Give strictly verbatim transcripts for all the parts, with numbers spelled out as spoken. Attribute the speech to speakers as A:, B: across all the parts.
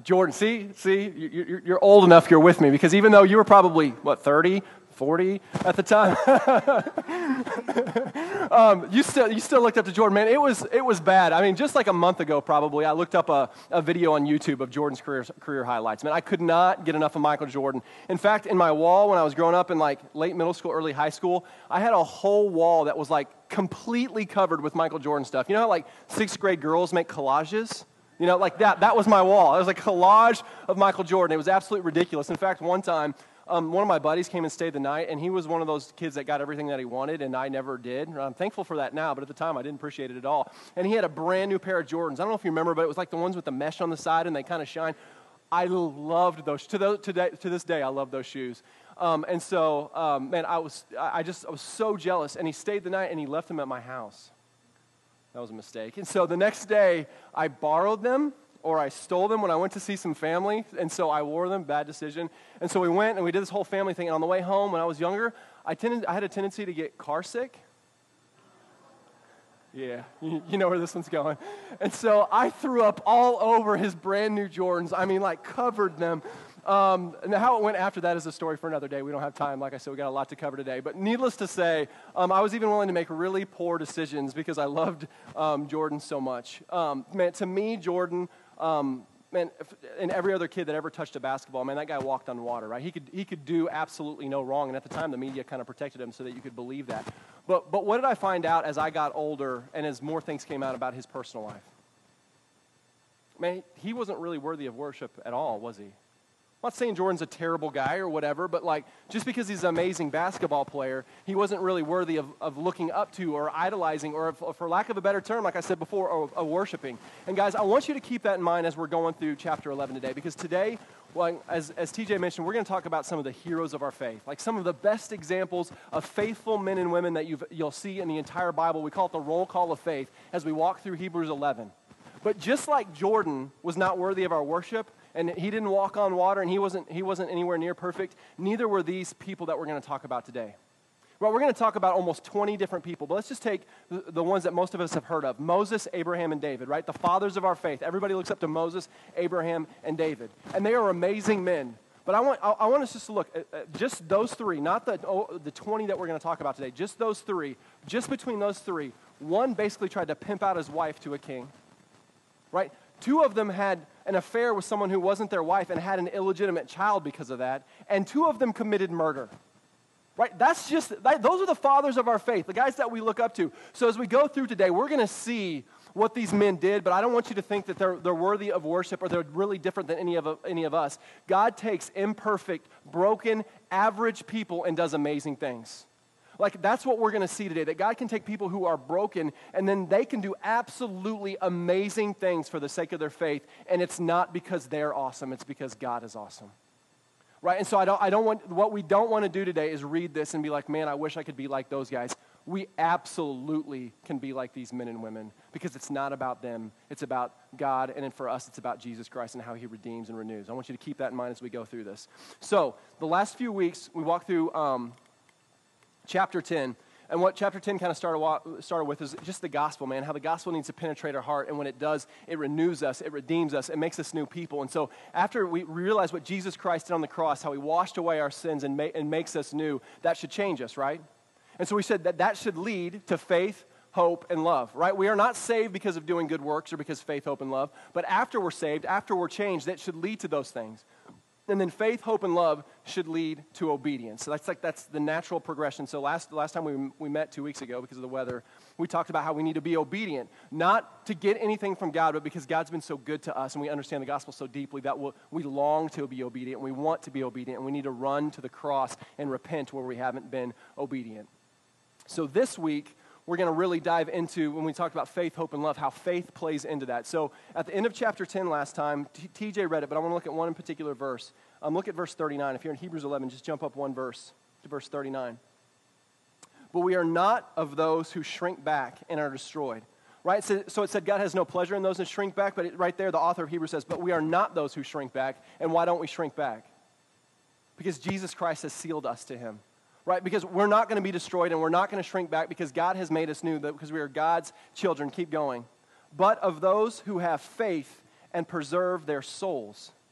A: Jordan, see, see, you're, you're old enough, you're with me, because even though you were probably, what, thirty, forty at the time, um, you still you still looked up to Jordan. Man, it was it was bad. I mean, just like a month ago probably, I looked up a, a video on YouTube of Jordan's career, career highlights. Man, I could not get enough of Michael Jordan. In fact, in my wall when I was growing up in like late middle school, early high school, I had a whole wall that was like completely covered with Michael Jordan stuff. You know how like sixth grade girls make collages? You know, like that. That was my wall. It was a collage of Michael Jordan. It was absolutely ridiculous. In fact, one time, um, one of my buddies came and stayed the night, and he was one of those kids that got everything that he wanted, and I never did. I'm thankful for that now, but at the time, I didn't appreciate it at all. And he had a brand new pair of Jordans. I don't know if you remember, but it was like the ones with the mesh on the side, and they kind of shine. I loved those. To, those, to, day, to this day, I love those shoes. Um, and so, um, man, I was, I just, I was so jealous. And he stayed the night, and he left them at my house. That was a mistake. And so the next day, I borrowed them, or I stole them when I went to see some family, and so I wore them, bad decision. And so we went, and we did this whole family thing, and on the way home, when I was younger, I tended, I had a tendency to get car sick. Yeah, you, you know where this one's going. And so I threw up all over his brand new Jordans. I mean, like, covered them. Um, and how it went after that is a story for another day. We don't have time. Like I said, we got a lot to cover today. But needless to say, um, I was even willing to make really poor decisions because I loved um, Jordan so much. Um, man, to me, Jordan, um, man, if, and every other kid that ever touched a basketball, man, that guy walked on water, right? He could he could do absolutely no wrong. And at the time, the media kind of protected him so that you could believe that. But but what did I find out as I got older and as more things came out about his personal life? Man, he wasn't really worthy of worship at all, was he? I'm not saying Jordan's a terrible guy or whatever, but like just because he's an amazing basketball player, he wasn't really worthy of, of looking up to or idolizing or, if, for lack of a better term, like I said before, of, of worshiping. And guys, I want you to keep that in mind as we're going through chapter eleven today, because today, well, as, as T J mentioned, we're going to talk about some of the heroes of our faith, like some of the best examples of faithful men and women that you've, you'll see in the entire Bible. We call it the roll call of faith as we walk through Hebrews eleven. But just like Jordan was not worthy of our worship, and he didn't walk on water, and he wasn't, he wasn't anywhere near perfect, neither were these people that we're going to talk about today. Well, we're going to talk about almost twenty different people, but let's just take the, the ones that most of us have heard of. Moses, Abraham, and David, right? The fathers of our faith. Everybody looks up to Moses, Abraham, and David. And they are amazing men. But I want, I, I want us just to look at, at just those three, not the, oh, the twenty that we're going to talk about today, just those three. Just between those three, one basically tried to pimp out his wife to a king, right? Two of them had an affair with someone who wasn't their wife and had an illegitimate child because of that. And two of them committed murder. Right? That's just, that, those are the fathers of our faith, the guys that we look up to. So as we go through today, we're going to see what these men did, but I don't want you to think that they're, they're worthy of worship or they're really different than any of, any of us. God takes imperfect, broken, average people and does amazing things. Like, that's what we're going to see today, that God can take people who are broken, and then they can do absolutely amazing things for the sake of their faith, and it's not because they're awesome, it's because God is awesome. Right? And so I don't, I don't want, what we don't want to do today is read this and be like, man, I wish I could be like those guys. We absolutely can be like these men and women, because it's not about them, it's about God, and then for us, it's about Jesus Christ and how he redeems and renews. I want you to keep that in mind as we go through this. So, the last few weeks, we walked through um, chapter ten, and what chapter ten kind of started, started with is just the gospel, man, how the gospel needs to penetrate our heart, and when it does, it renews us, it redeems us, it makes us new people. And so after we realize what Jesus Christ did on the cross, how he washed away our sins and, ma- and makes us new, that should change us, right? And so we said that that should lead to faith, hope, and love, right? We are not saved because of doing good works or because faith, hope, and love, but after we're saved, after we're changed, that should lead to those things. And then faith, hope, and love should lead to obedience. So that's like that's the natural progression. So last last time we we met two weeks ago because of the weather, we talked about how we need to be obedient, not to get anything from God, but because God's been so good to us and we understand the gospel so deeply that we'll, we long to be obedient, and we want to be obedient, and we need to run to the cross and repent where we haven't been obedient. So this week, we're going to really dive into, when we talked about faith, hope, and love, how faith plays into that. So at the end of chapter ten last time, T- TJ read it, but I want to look at one in particular verse. Um, look at verse thirty-nine. If you're in Hebrews eleven, just jump up one verse to verse thirty-nine. But we are not of those who shrink back and are destroyed. Right? So, so it said God has no pleasure in those that shrink back, but it, right there the author of Hebrews says, but we are not those who shrink back. And why don't we shrink back? Because Jesus Christ has sealed us to him. Right? Because we're not going to be destroyed and we're not going to shrink back because God has made us new, because we are God's children. Keep going. But of those who have faith and preserve their souls.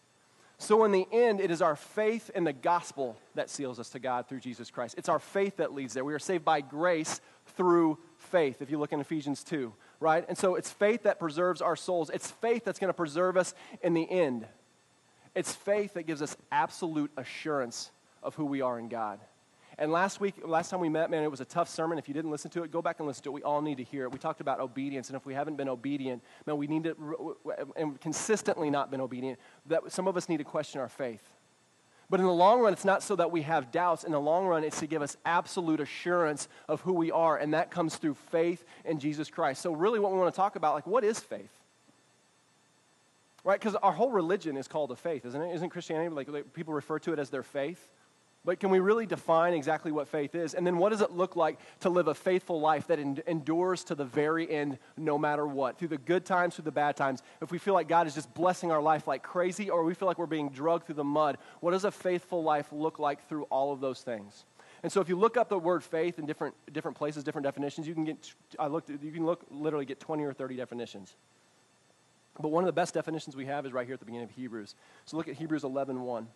A: So in the end, it is our faith in the gospel that seals us to God through Jesus Christ. It's our faith that leads there. We are saved by grace through faith, if you look in Ephesians two, right? And so it's faith that preserves our souls. It's faith that's going to preserve us in the end. It's faith that gives us absolute assurance of who we are in God. And last week, last time we met, man, it was a tough sermon. If you didn't listen to it, go back and listen to it. We all need to hear it. We talked about obedience, and if we haven't been obedient, man, we need to, and consistently not been obedient, that some of us need to question our faith. But in the long run, it's not so that we have doubts. In the long run, it's to give us absolute assurance of who we are, and that comes through faith in Jesus Christ. So really what we want to talk about, like, what is faith? Right? Because our whole religion is called a faith, isn't it? Isn't Christianity, like, like people refer to it as their faith? But can we really define exactly what faith is? And then what does it look like to live a faithful life that en- endures to the very end no matter what? Through the good times, through the bad times. If we feel like God is just blessing our life like crazy, or we feel like we're being drugged through the mud, what does a faithful life look like through all of those things? And so if you look up the word faith in different different places, different definitions, you can get, I looked, you can look, literally get twenty or thirty definitions. But one of the best definitions we have is right here at the beginning of Hebrews. So look at Hebrews eleven one.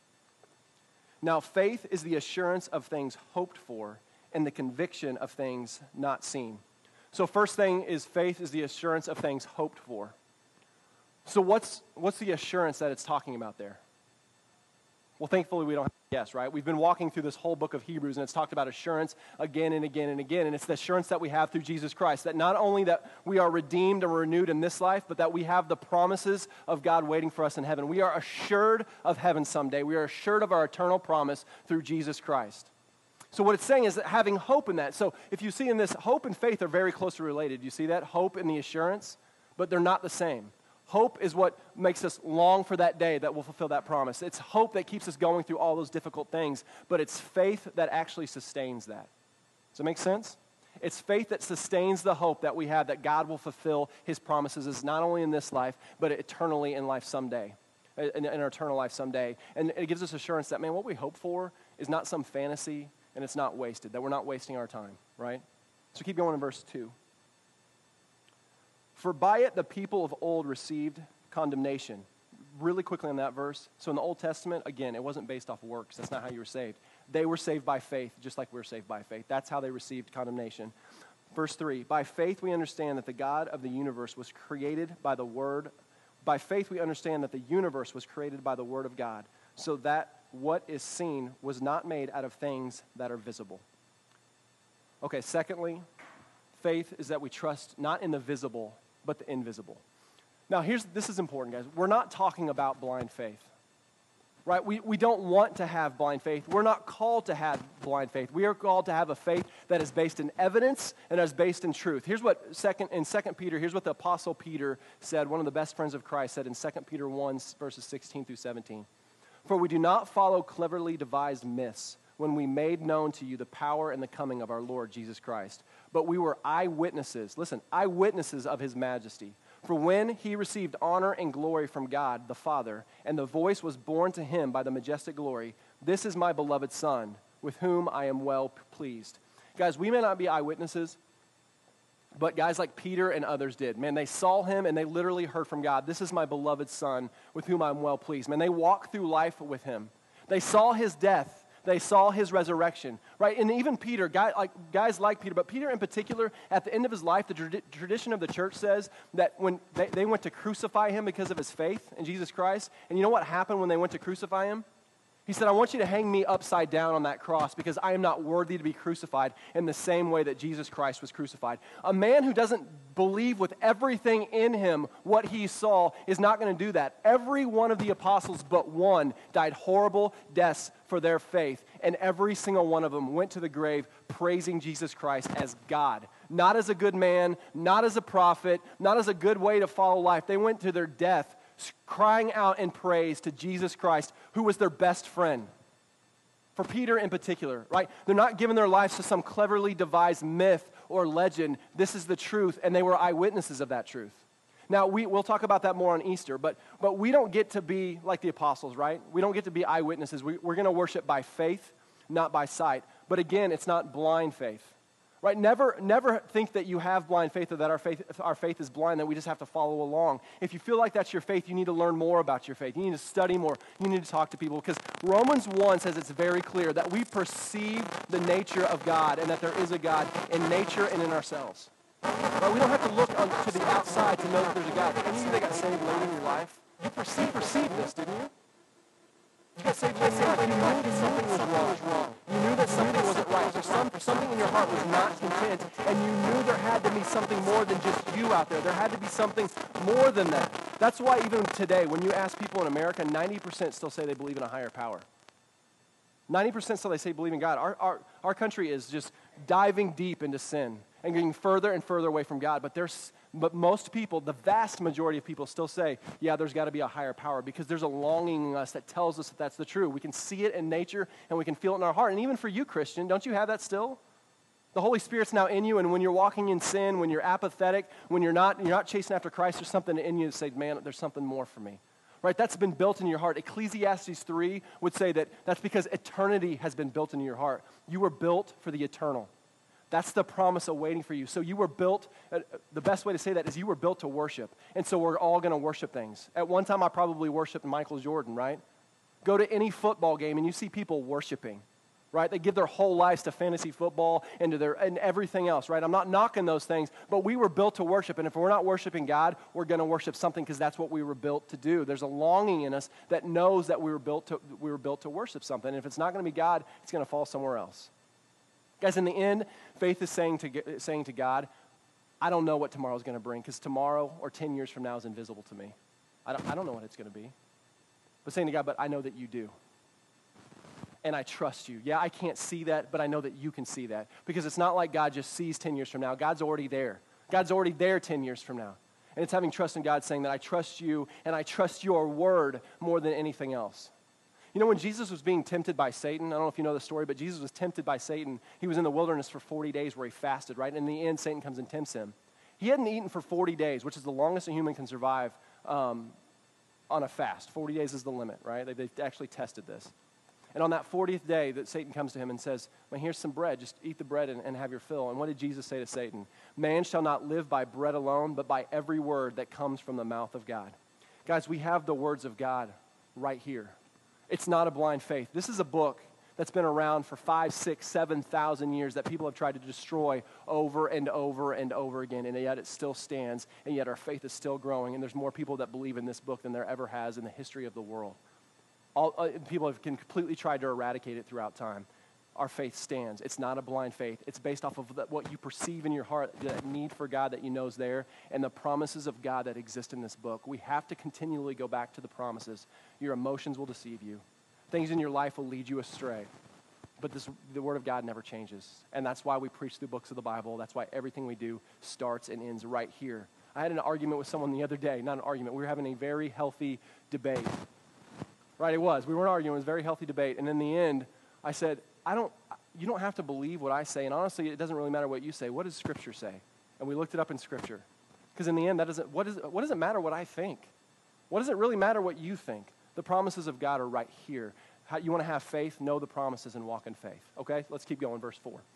A: Now, faith is the assurance of things hoped for and the conviction of things not seen. So first thing is faith is the assurance of things hoped for. So what's what's the assurance that it's talking about there? Well, thankfully, we don't have to guess, right? We've been walking through this whole book of Hebrews, and it's talked about assurance again and again and again, and it's the assurance that we have through Jesus Christ, that not only that we are redeemed and renewed in this life, but that we have the promises of God waiting for us in heaven. We are assured of heaven someday. We are assured of our eternal promise through Jesus Christ. So what it's saying is that having hope in that. So if you see in this, hope and faith are very closely related. You see that? Hope and the assurance, but they're not the same. Hope is what makes us long for that day that will fulfill that promise. It's hope that keeps us going through all those difficult things, but it's faith that actually sustains that. Does that make sense? It's faith that sustains the hope that we have that God will fulfill his promises is not only in this life, but eternally in life someday, in, in our eternal life someday. And it gives us assurance that, man, what we hope for is not some fantasy and it's not wasted, that we're not wasting our time, right? So keep going in verse two. For by it the people of old received condemnation. Really quickly on that verse. So in the Old Testament, again, it wasn't based off works. That's not how you were saved. They were saved by faith, just like we're saved by faith. That's how they received condemnation. Verse three, by faith we understand that the God of the universe was created by the word. By faith we understand that the universe was created by the word of God, so that what is seen was not made out of things that are visible. Okay, secondly, faith is that we trust not in the visible, but the invisible. Now, here's this is important, guys. We're not talking about blind faith, right? We, we don't want to have blind faith. We're not called to have blind faith. We are called to have a faith that is based in evidence and is based in truth. Here's what second in Second Peter, here's what the Apostle Peter said, one of the best friends of Christ said in Second Peter one, verses sixteen through seventeen. For we do not follow cleverly devised myths when we made known to you the power and the coming of our Lord Jesus Christ. But we were eyewitnesses, listen, eyewitnesses of his majesty. For when he received honor and glory from God the Father, and the voice was borne to him by the majestic glory, this is my beloved Son, with whom I am well pleased. Guys, we may not be eyewitnesses, but guys like Peter and others did. Man, they saw him and they literally heard from God. This is my beloved Son, with whom I'm well pleased. Man, they walked through life with him. They saw his death. They saw his resurrection, right? And even Peter, guy, like, guys like Peter, but Peter in particular, at the end of his life, the trad- tradition of the church says that when they, they went to crucify him because of his faith in Jesus Christ, and you know what happened when they went to crucify him? He said, I want you to hang me upside down on that cross because I am not worthy to be crucified in the same way that Jesus Christ was crucified. A man who doesn't believe with everything in him what he saw is not going to do that. Every one of the apostles but one died horrible deaths for their faith, and every single one of them went to the grave praising Jesus Christ as God. Not as a good man, not as a prophet, not as a good way to follow life. They went to their death crying out in praise to Jesus Christ, who was their best friend. For Peter in particular, right? They're not giving their lives to some cleverly devised myth or legend. This is the truth, and they were eyewitnesses of that truth. Now, we, we'll talk about that more on Easter, but, but we don't get to be like the apostles, right? We don't get to be eyewitnesses. We, we're going to worship by faith, not by sight. But again, it's not blind faith. Right? Never, never think that you have blind faith or that our faith, our faith is blind, that we just have to follow along. If you feel like that's your faith, you need to learn more about your faith. You need to study more. You need to talk to people, because Romans one says it's very clear that we perceive the nature of God and that there is a God in nature and in ourselves. Right? We don't have to look on, to the outside to know that there's a God. Any of you that got saved late in your life, you perceive, perceived this, didn't you? You got saved late in your life. You knew that something was wrong. You knew that something wasn't right. So some, something in your heart was not content, and you knew there had to be something more than just you out there. There had to be something more than that. That's why even today, when you ask people in America, ninety percent still say they believe in a higher power. ninety percent still they say believe in God. Our, our, our country is just diving deep into sin and getting further and further away from God. But there's, but most people, the vast majority of people still say, yeah, there's got to be a higher power, because there's a longing in us that tells us that that's the truth. We can see it in nature and we can feel it in our heart. And even for you, Christian, don't you have that still? The Holy Spirit's now in you, and when you're walking in sin, when you're apathetic, when you're not, you're not chasing after Christ, there's something in you that says, man, there's something more for me. Right? That's been built in your heart. Ecclesiastes three would say that that's because eternity has been built into your heart. You were built for the eternal. That's the promise awaiting for you. So you were built, uh, the best way to say that is you were built to worship. And so we're all going to worship things. At one time, I probably worshiped Michael Jordan, right? Go to any football game and you see people worshiping, right? They give their whole lives to fantasy football and to their and everything else, right? I'm not knocking those things, but we were built to worship. And if we're not worshiping God, we're going to worship something, because that's what we were built to do. There's a longing in us that knows that we were built to we were built to worship something. And if it's not going to be God, it's going to fall somewhere else. Guys, in the end, faith is saying to saying to God, I don't know what tomorrow's going to bring, because tomorrow or ten years from now is invisible to me. I don't, I don't know what it's going to be. But saying to God, but I know that you do. And I trust you. Yeah, I can't see that, but I know that you can see that. Because it's not like God just sees ten years from now. God's already there. God's already there ten years from now. And it's having trust in God, saying that I trust you and I trust your word more than anything else. You know, when Jesus was being tempted by Satan, I don't know if you know the story, but Jesus was tempted by Satan. He was in the wilderness for forty days where he fasted, right? And in the end, Satan comes and tempts him. He hadn't eaten for forty days, which is the longest a human can survive um, on a fast. forty days is the limit, right? They, they've actually tested this. And on that fortieth day, that Satan comes to him and says, well, here's some bread. Just eat the bread and, and have your fill. And what did Jesus say to Satan? Man shall not live by bread alone, but by every word that comes from the mouth of God. Guys, we have the words of God right here. It's not a blind faith. This is a book that's been around for five, six, seven thousand years that people have tried to destroy over and over and over again, and yet it still stands, and yet our faith is still growing, and there's more people that believe in this book than there ever has in the history of the world. All, uh, people have completely tried to eradicate it throughout time. Our faith stands. It's not a blind faith. It's based off of the, what you perceive in your heart, that need for God that you know is there, and the promises of God that exist in this book. We have to continually go back to the promises. Your emotions will deceive you. Things in your life will lead you astray. But this, the Word of God never changes. And that's why we preach through books of the Bible. That's why everything we do starts and ends right here. I had an argument with someone the other day. Not an argument. We were having a very healthy debate. Right, it was. We weren't arguing. It was a very healthy debate. And in the end, I said, I don't, you don't have to believe what I say. And honestly, it doesn't really matter what you say. What does Scripture say? And we looked it up in Scripture. Because in the end, that doesn't, what, is, what does it matter what I think? What does it really matter what you think? The promises of God are right here. How, you want to have faith? Know the promises and walk in faith. Okay, let's keep going. Verse four.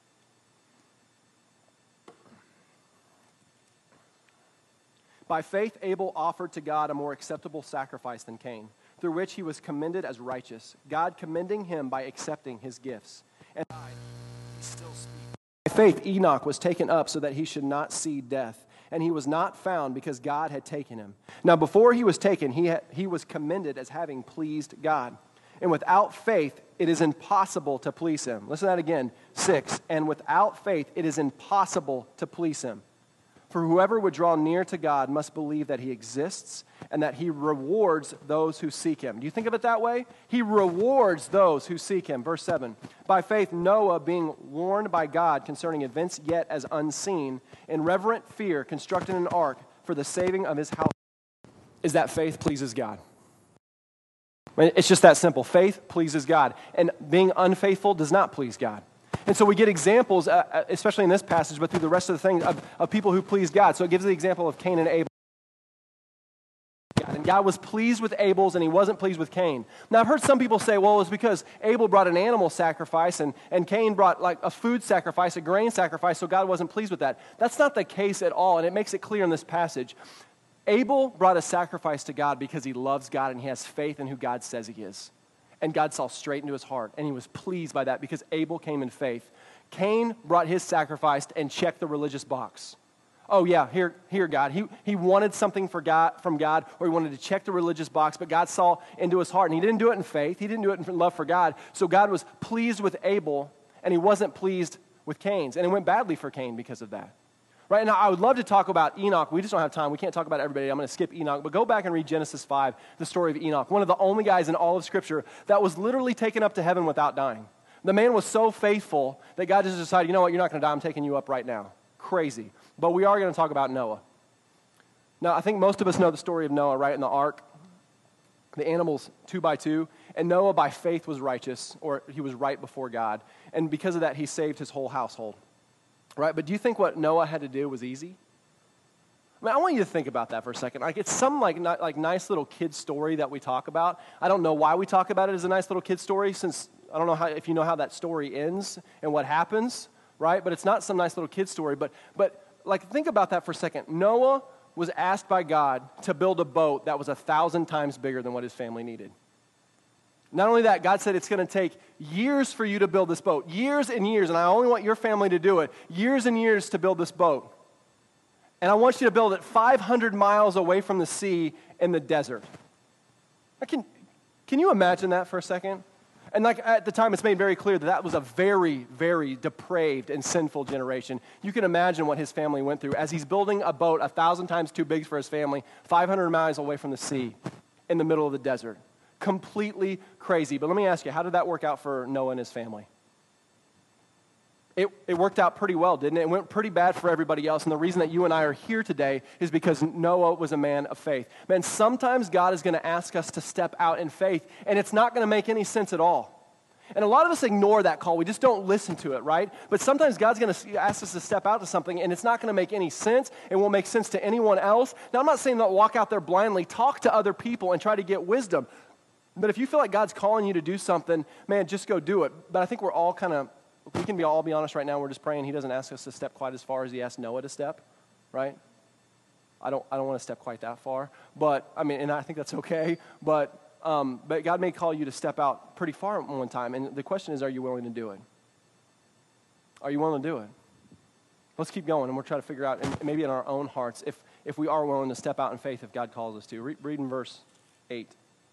A: By faith, Abel offered to God a more acceptable sacrifice than Cain, through which he was commended as righteous, God commending him by accepting his gifts. And he still speaks. By faith, Enoch was taken up so that he should not see death, and he was not found because God had taken him. Now, before he was taken, he, ha- he was commended as having pleased God. And without faith, it is impossible to please him. Listen to that again. Six, and without faith, it is impossible to please him. For whoever would draw near to God must believe that he exists and that he rewards those who seek him. Do you think of it that way? He rewards those who seek him. Verse seven, by faith Noah, being warned by God concerning events yet as unseen, in reverent fear constructed an ark for the saving of his house. Is that faith pleases God? It's just that simple. Faith pleases God. And being unfaithful does not please God. And so we get examples, uh, especially in this passage, but through the rest of the thing, of, of people who please God. So it gives the example of Cain and Abel. And God was pleased with Abel's and he wasn't pleased with Cain. Now, I've heard some people say, well, it's because Abel brought an animal sacrifice and, and Cain brought like a food sacrifice, a grain sacrifice, so God wasn't pleased with that. That's not the case at all, and it makes it clear in this passage. Abel brought a sacrifice to God because he loves God and he has faith in who God says he is. And God saw straight into his heart, and he was pleased by that because Abel came in faith. Cain brought his sacrifice and checked the religious box. Oh yeah, here, here, God. He, he wanted something for God, from God, or he wanted to check the religious box, but God saw into his heart, and he didn't do it in faith. He didn't do it in love for God. So God was pleased with Abel, and he wasn't pleased with Cain's, and it went badly for Cain because of that. Right now, I would love to talk about Enoch. We just don't have time. We can't talk about everybody. I'm going to skip Enoch. But go back and read Genesis five, the story of Enoch, one of the only guys in all of Scripture that was literally taken up to heaven without dying. The man was so faithful that God just decided, you know what, you're not going to die. I'm taking you up right now. Crazy. But we are going to talk about Noah. Now, I think most of us know the story of Noah, right, in the ark. The animals, two by two. And Noah, by faith, was righteous, or he was right before God. And because of that, he saved his whole household. Right, but do you think what Noah had to do was easy? I mean, I want you to think about that for a second. Like, it's some like not, like nice little kid story that we talk about. I don't know why we talk about it as a nice little kid story, since I don't know how, if you know how that story ends and what happens, right? But it's not some nice little kid story. But but like, think about that for a second. Noah was asked by God to build a boat that was a thousand times bigger than what his family needed. Not only that, God said it's going to take years for you to build this boat. Years and years, and I only want your family to do it. Years and years to build this boat. And I want you to build it five hundred miles away from the sea in the desert. I can, can you imagine that for a second? And like at the time, it's made very clear that that was a very, very depraved and sinful generation. You can imagine what his family went through as he's building a boat a thousand times too big for his family, five hundred miles away from the sea in the middle of the desert. Completely crazy. But let me ask you, how did that work out for Noah and his family? It, it worked out pretty well, didn't it? It went pretty bad for everybody else. And the reason that you and I are here today is because Noah was a man of faith. Man, sometimes God is going to ask us to step out in faith, and it's not going to make any sense at all. And a lot of us ignore that call. We just don't listen to it, right? But sometimes God's going to ask us to step out to something, and it's not going to make any sense. It won't make sense to anyone else. Now, I'm not saying don't walk out there blindly. Talk to other people and try to get wisdom. But if you feel like God's calling you to do something, man, just go do it. But I think we're all kind of, we can be all be honest right now, we're just praying he doesn't ask us to step quite as far as he asked Noah to step, right? I don't I don't want to step quite that far. But, I mean, and I think that's okay. But, um, but God may call you to step out pretty far one time. And the question is, are you willing to do it? Are you willing to do it? Let's keep going, and we'll try to figure out, and maybe in our own hearts, if, if we are willing to step out in faith if God calls us to. Re- read in verse eight.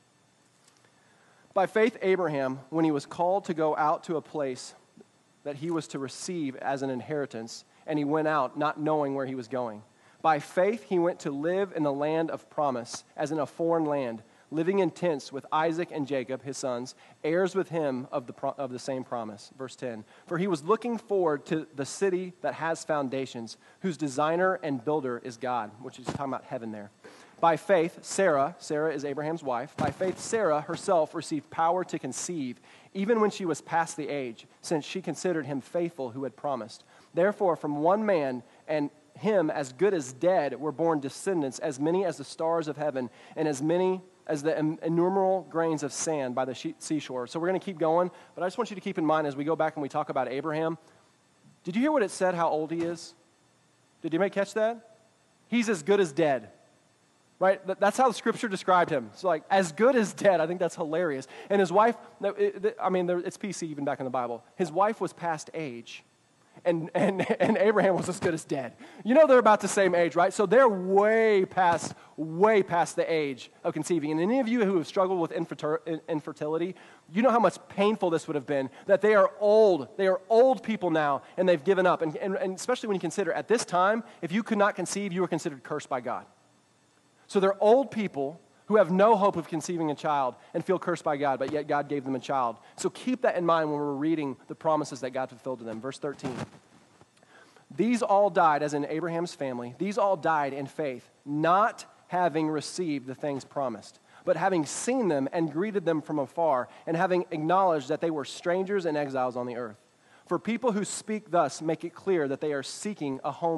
A: By faith, Abraham, when he was called to go out to a place that he was to receive as an inheritance, and he went out not knowing where he was going. By faith, he went to live in the land of promise, as in a foreign land, living in tents with Isaac and Jacob, his sons, heirs with him of the, pro- of the same promise. Verse ten, for he was looking forward to the city that has foundations, whose designer and builder is God, which is talking about heaven there. By faith, Sarah, Sarah is Abraham's wife, by faith, Sarah herself received power to conceive, even when she was past the age, since she considered him faithful who had promised. Therefore, from one man, and him as good as dead, were born descendants, as many as the stars of heaven, and as many as the innumerable grains of sand by the seashore. So we're going to keep going, but I just want you to keep in mind as we go back and we talk about Abraham, did you hear what it said, how old he is? Did you make catch that? He's as good as dead. Right? That's how the Scripture described him. So like, as good as dead. I think that's hilarious. And his wife, I mean, it's P C even back in the Bible. His wife was past age, and, and, and Abraham was as good as dead. You know they're about the same age, right? So they're way past, way past the age of conceiving. And any of you who have struggled with infertility, you know how much painful this would have been, that they are old. They are old people now, and they've given up. And, and, and especially when you consider, at this time, if you could not conceive, you were considered cursed by God. So they're old people who have no hope of conceiving a child and feel cursed by God, but yet God gave them a child. So keep that in mind when we're reading the promises that God fulfilled to them. Verse thirteen. These all died, as in Abraham's family, these all died in faith, not having received the things promised, but having seen them and greeted them from afar, and having acknowledged that they were strangers and exiles on the earth. For people who speak thus make it clear that they are seeking a homeland.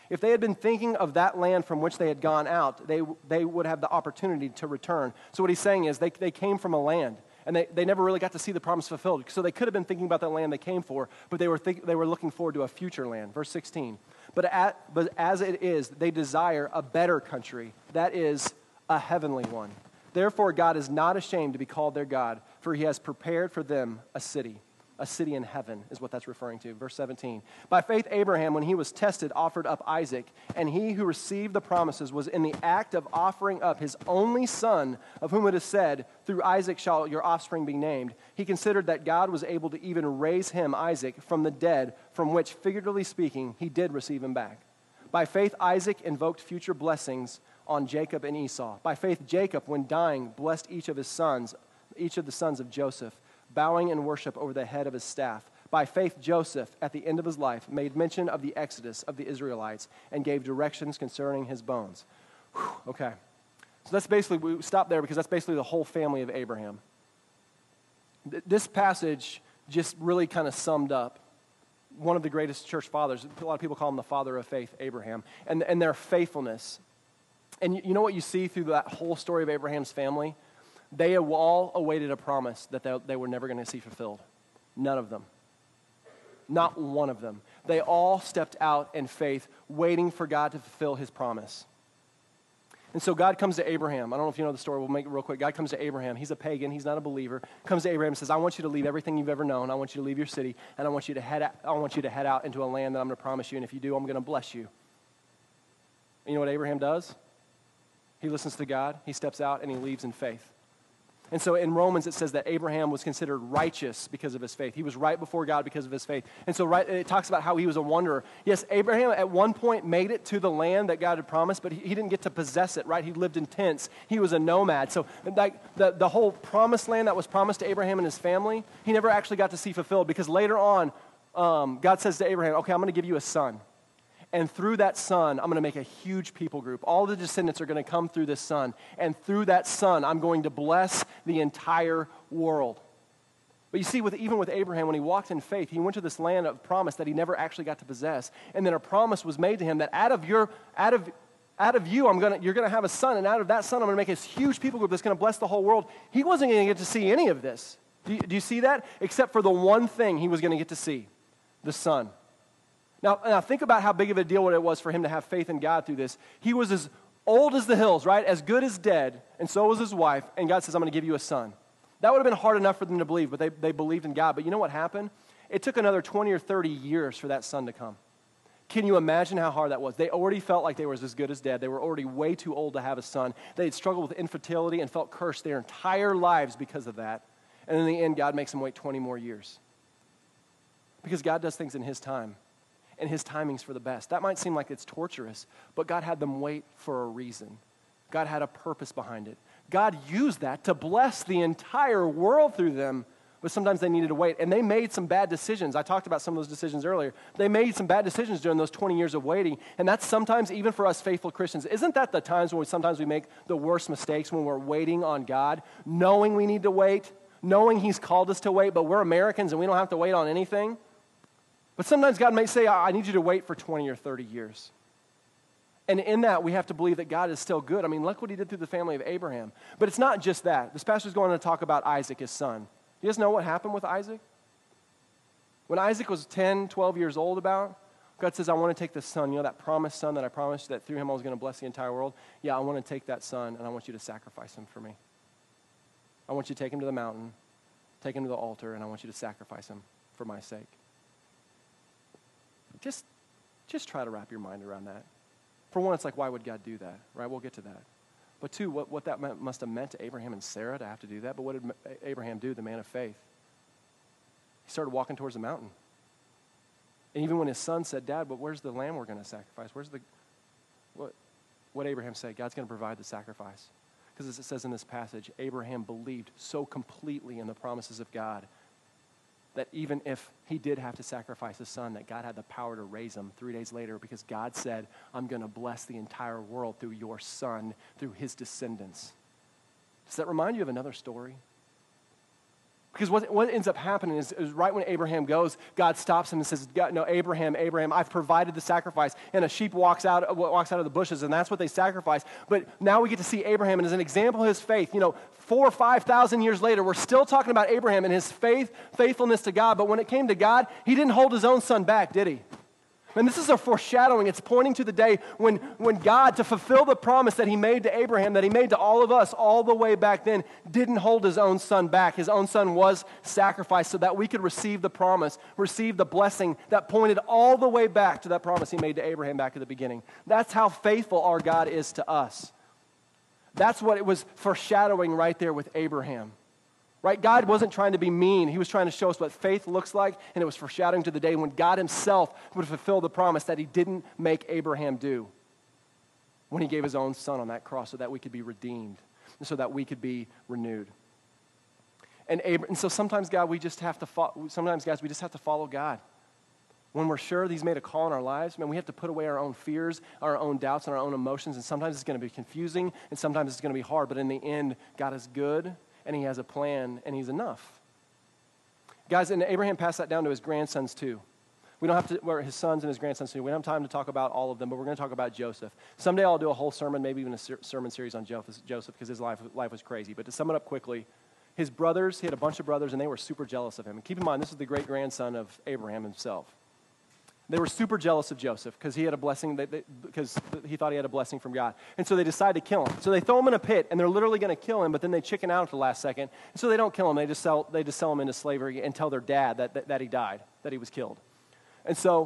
A: If they had been thinking of that land from which they had gone out, they, they would have the opportunity to return. So what he's saying is they, they came from a land, and they, they never really got to see the promise fulfilled. So they could have been thinking about that land they came for, but they were, think, they were looking forward to a future land. Verse sixteen. But, at, but as it is, they desire a better country, that is, a heavenly one. Therefore, God is not ashamed to be called their God, for he has prepared for them a city. A city in heaven is what that's referring to. Verse seventeen. By faith, Abraham, when he was tested, offered up Isaac, and he who received the promises was in the act of offering up his only son, of whom it is said, through Isaac shall your offspring be named. He considered that God was able to even raise him, Isaac, from the dead, from which, figuratively speaking, he did receive him back. By faith, Isaac invoked future blessings on Jacob and Esau. By faith, Jacob, when dying, blessed each of his sons, each of the sons of Joseph, bowing in worship over the head of his staff. By faith, Joseph, at the end of his life, made mention of the exodus of the Israelites and gave directions concerning his bones. Whew, okay. So that's basically, we stop there because that's basically the whole family of Abraham. Th- this passage just really kind of summed up one of the greatest church fathers. A lot of people call him the father of faith, Abraham, and, and their faithfulness. And you, you know what you see through that whole story of Abraham's family? They all awaited a promise that they, they were never going to see fulfilled. None of them. Not one of them. They all stepped out in faith, waiting for God to fulfill his promise. And so God comes to Abraham. I don't know if you know the story. We'll make it real quick. God comes to Abraham. He's a pagan. He's not a believer. Comes to Abraham and says, I want you to leave everything you've ever known. I want you to leave your city, and I want you to head out, I want you to head out into a land that I'm going to promise you, and if you do, I'm going to bless you. And you know what Abraham does? He listens to God. He steps out, and he leaves in faith. And so in Romans, it says that Abraham was considered righteous because of his faith. He was right before God because of his faith. And so right, it talks about how he was a wanderer. Yes, Abraham at one point made it to the land that God had promised, but he, he didn't get to possess it, right? He lived in tents. He was a nomad. So like the, the whole promised land that was promised to Abraham and his family, he never actually got to see fulfilled because later on, um, God says to Abraham, okay, I'm going to give you a son. And through that son, I'm going to make a huge people group. All the descendants are going to come through this son. And through that son, I'm going to bless the entire world. But you see, with, even with Abraham, when he walked in faith, he went to this land of promise that he never actually got to possess. And then a promise was made to him that out of your, out of, out of you, I'm gonna, you're going to have a son. And out of that son, I'm going to make this huge people group that's going to bless the whole world. He wasn't going to get to see any of this. Do you, do you see that? Except for the one thing he was going to get to see, the son. Now, now, think about how big of a deal it was for him to have faith in God through this. He was as old as the hills, right? As good as dead, and so was his wife, and God says, I'm going to give you a son. That would have been hard enough for them to believe, but they, they believed in God. But you know what happened? It took another twenty or thirty years for that son to come. Can you imagine how hard that was? They already felt like they were as good as dead. They were already way too old to have a son. They had struggled with infertility and felt cursed their entire lives because of that. And in the end, God makes them wait twenty more years. Because God does things in his time. And his timing's for the best. That might seem like it's torturous, but God had them wait for a reason. God had a purpose behind it. God used that to bless the entire world through them, but sometimes they needed to wait. And they made some bad decisions. I talked about some of those decisions earlier. They made some bad decisions during those twenty years of waiting, and that's sometimes even for us faithful Christians. Isn't that the times when we, sometimes we make the worst mistakes when we're waiting on God, knowing we need to wait, knowing he's called us to wait, but we're Americans and we don't have to wait on anything? But sometimes God may say, I need you to wait for twenty or thirty years. And in that, we have to believe that God is still good. I mean, look what he did through the family of Abraham. But it's not just that. This passage is going to talk about Isaac, his son. You guys know what happened with Isaac? When Isaac was ten, twelve years old about, God says, I want to take this son, you know, that promised son that I promised that through him I was going to bless the entire world? Yeah, I want to take that son and I want you to sacrifice him for me. I want you to take him to the mountain, take him to the altar, and I want you to sacrifice him for my sake. Just, just try to wrap your mind around that. For one, it's like, why would God do that, right? We'll get to that. But two, what, what that meant, must have meant to Abraham and Sarah to have to do that. But what did Abraham do, the man of faith? He started walking towards the mountain. And even when his son said, Dad, but where's the lamb we're going to sacrifice? Where's the, what, what Abraham say? God's going to provide the sacrifice. Because as it says in this passage, Abraham believed so completely in the promises of God that even if he did have to sacrifice his son, that God had the power to raise him three days later because God said, I'm going to bless the entire world through your son, through his descendants. Does that remind you of another story? Because what, what ends up happening is, is right when Abraham goes, God stops him and says, no, Abraham, Abraham, I've provided the sacrifice. And a sheep walks out, walks out of the bushes, and that's what they sacrifice. But now we get to see Abraham, and as an example of his faith, you know, four or five thousand years later, we're still talking about Abraham and his faith, faithfulness to God. But when it came to God, he didn't hold his own son back, did he? And this is a foreshadowing. It's pointing to the day when, when God, to fulfill the promise that he made to Abraham, that he made to all of us all the way back then, didn't hold his own son back. His own son was sacrificed so that we could receive the promise, receive the blessing that pointed all the way back to that promise he made to Abraham back at the beginning. That's how faithful our God is to us. That's what it was foreshadowing right there with Abraham. Right? God wasn't trying to be mean. He was trying to show us what faith looks like, and it was foreshadowing to the day when God himself would fulfill the promise that he didn't make Abraham do when he gave his own son on that cross so that we could be redeemed and so that we could be renewed. And, Abra- and so sometimes, God, we just have to fo- sometimes, guys, we just have to follow God. When we're sure that he's made a call in our lives, man, we have to put away our own fears, our own doubts, and our own emotions, and sometimes it's going to be confusing, and sometimes it's going to be hard, but in the end, God is good, and he has a plan, and he's enough. Guys, and Abraham passed that down to his grandsons too. We don't have to, or his sons and his grandsons too. We don't have time to talk about all of them, but we're going to talk about Joseph. Someday I'll do a whole sermon, maybe even a ser- sermon series on Joseph, because his life, life was crazy. But to sum it up quickly, his brothers, he had a bunch of brothers, and they were super jealous of him. And keep in mind, this is the great-grandson of Abraham himself. They were super jealous of Joseph because he had a blessing, that they, because he thought he had a blessing from God. And so they decide to kill him. So they throw him in a pit, and they're literally going to kill him, but then they chicken out at the last second. And so they don't kill him. They just sell, they just sell him into slavery and tell their dad that, that, that he died, that he was killed. And so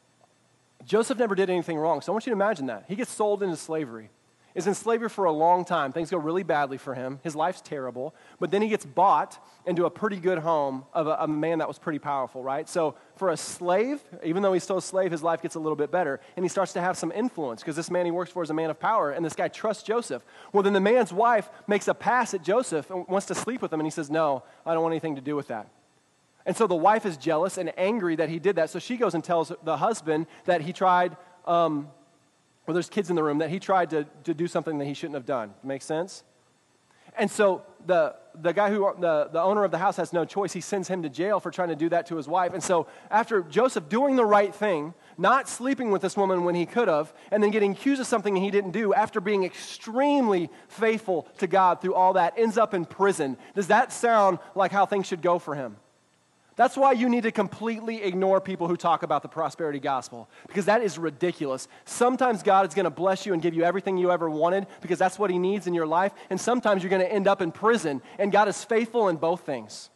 A: Joseph never did anything wrong. So I want you to imagine that. He gets sold into slavery. Is in slavery for a long time. Things go really badly for him. His life's terrible. But then he gets bought into a pretty good home of a, a man that was pretty powerful, right? So for a slave, even though he's still a slave, his life gets a little bit better. And he starts to have some influence because this man he works for is a man of power. And this guy trusts Joseph. Well, then the man's wife makes a pass at Joseph and wants to sleep with him. And he says, no, I don't want anything to do with that. And so the wife is jealous and angry that he did that. So she goes and tells the husband that he tried... Um, Well, there's kids in the room, that he tried to, to do something that he shouldn't have done. Make sense? And so the the guy who, the, the owner of the house has no choice. He sends him to jail for trying to do that to his wife. And so after Joseph doing the right thing, not sleeping with this woman when he could have, and then getting accused of something he didn't do, after being extremely faithful to God through all that, ends up in prison. Does that sound like how things should go for him? That's why you need to completely ignore people who talk about the prosperity gospel, because that is ridiculous. Sometimes God is going to bless you and give you everything you ever wanted because that's what he needs in your life, and sometimes you're going to end up in prison, and God is faithful in both things.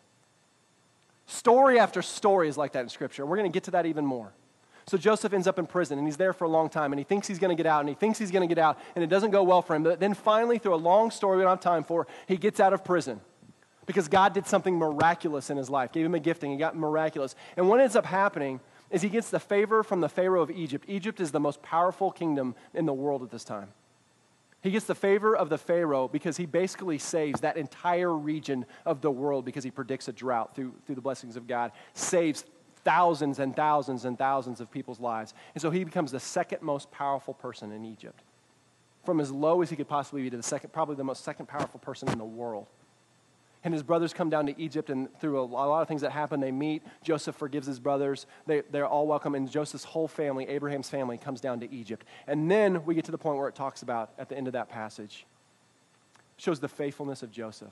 A: Story after story is like that in Scripture. We're going to get to that even more. So Joseph ends up in prison, and he's there for a long time, and he thinks he's going to get out, and he thinks he's going to get out, and it doesn't go well for him. But then finally, through a long story we don't have time for, he gets out of prison. Because God did something miraculous in his life, gave him a gifting, he got miraculous. And what ends up happening is he gets the favor from the Pharaoh of Egypt. Egypt is the most powerful kingdom in the world at this time. He gets the favor of the Pharaoh because he basically saves that entire region of the world because he predicts a drought through, through the blessings of God, saves thousands and thousands and thousands of people's lives. And so he becomes the second most powerful person in Egypt. From as low as he could possibly be to the second, probably the most second powerful person in the world. And his brothers come down to Egypt, and through a lot of things that happen, they meet. Joseph forgives his brothers. They, they're all welcome, and Joseph's whole family, Abraham's family, comes down to Egypt. And then we get to the point where it talks about, at the end of that passage, shows the faithfulness of Joseph.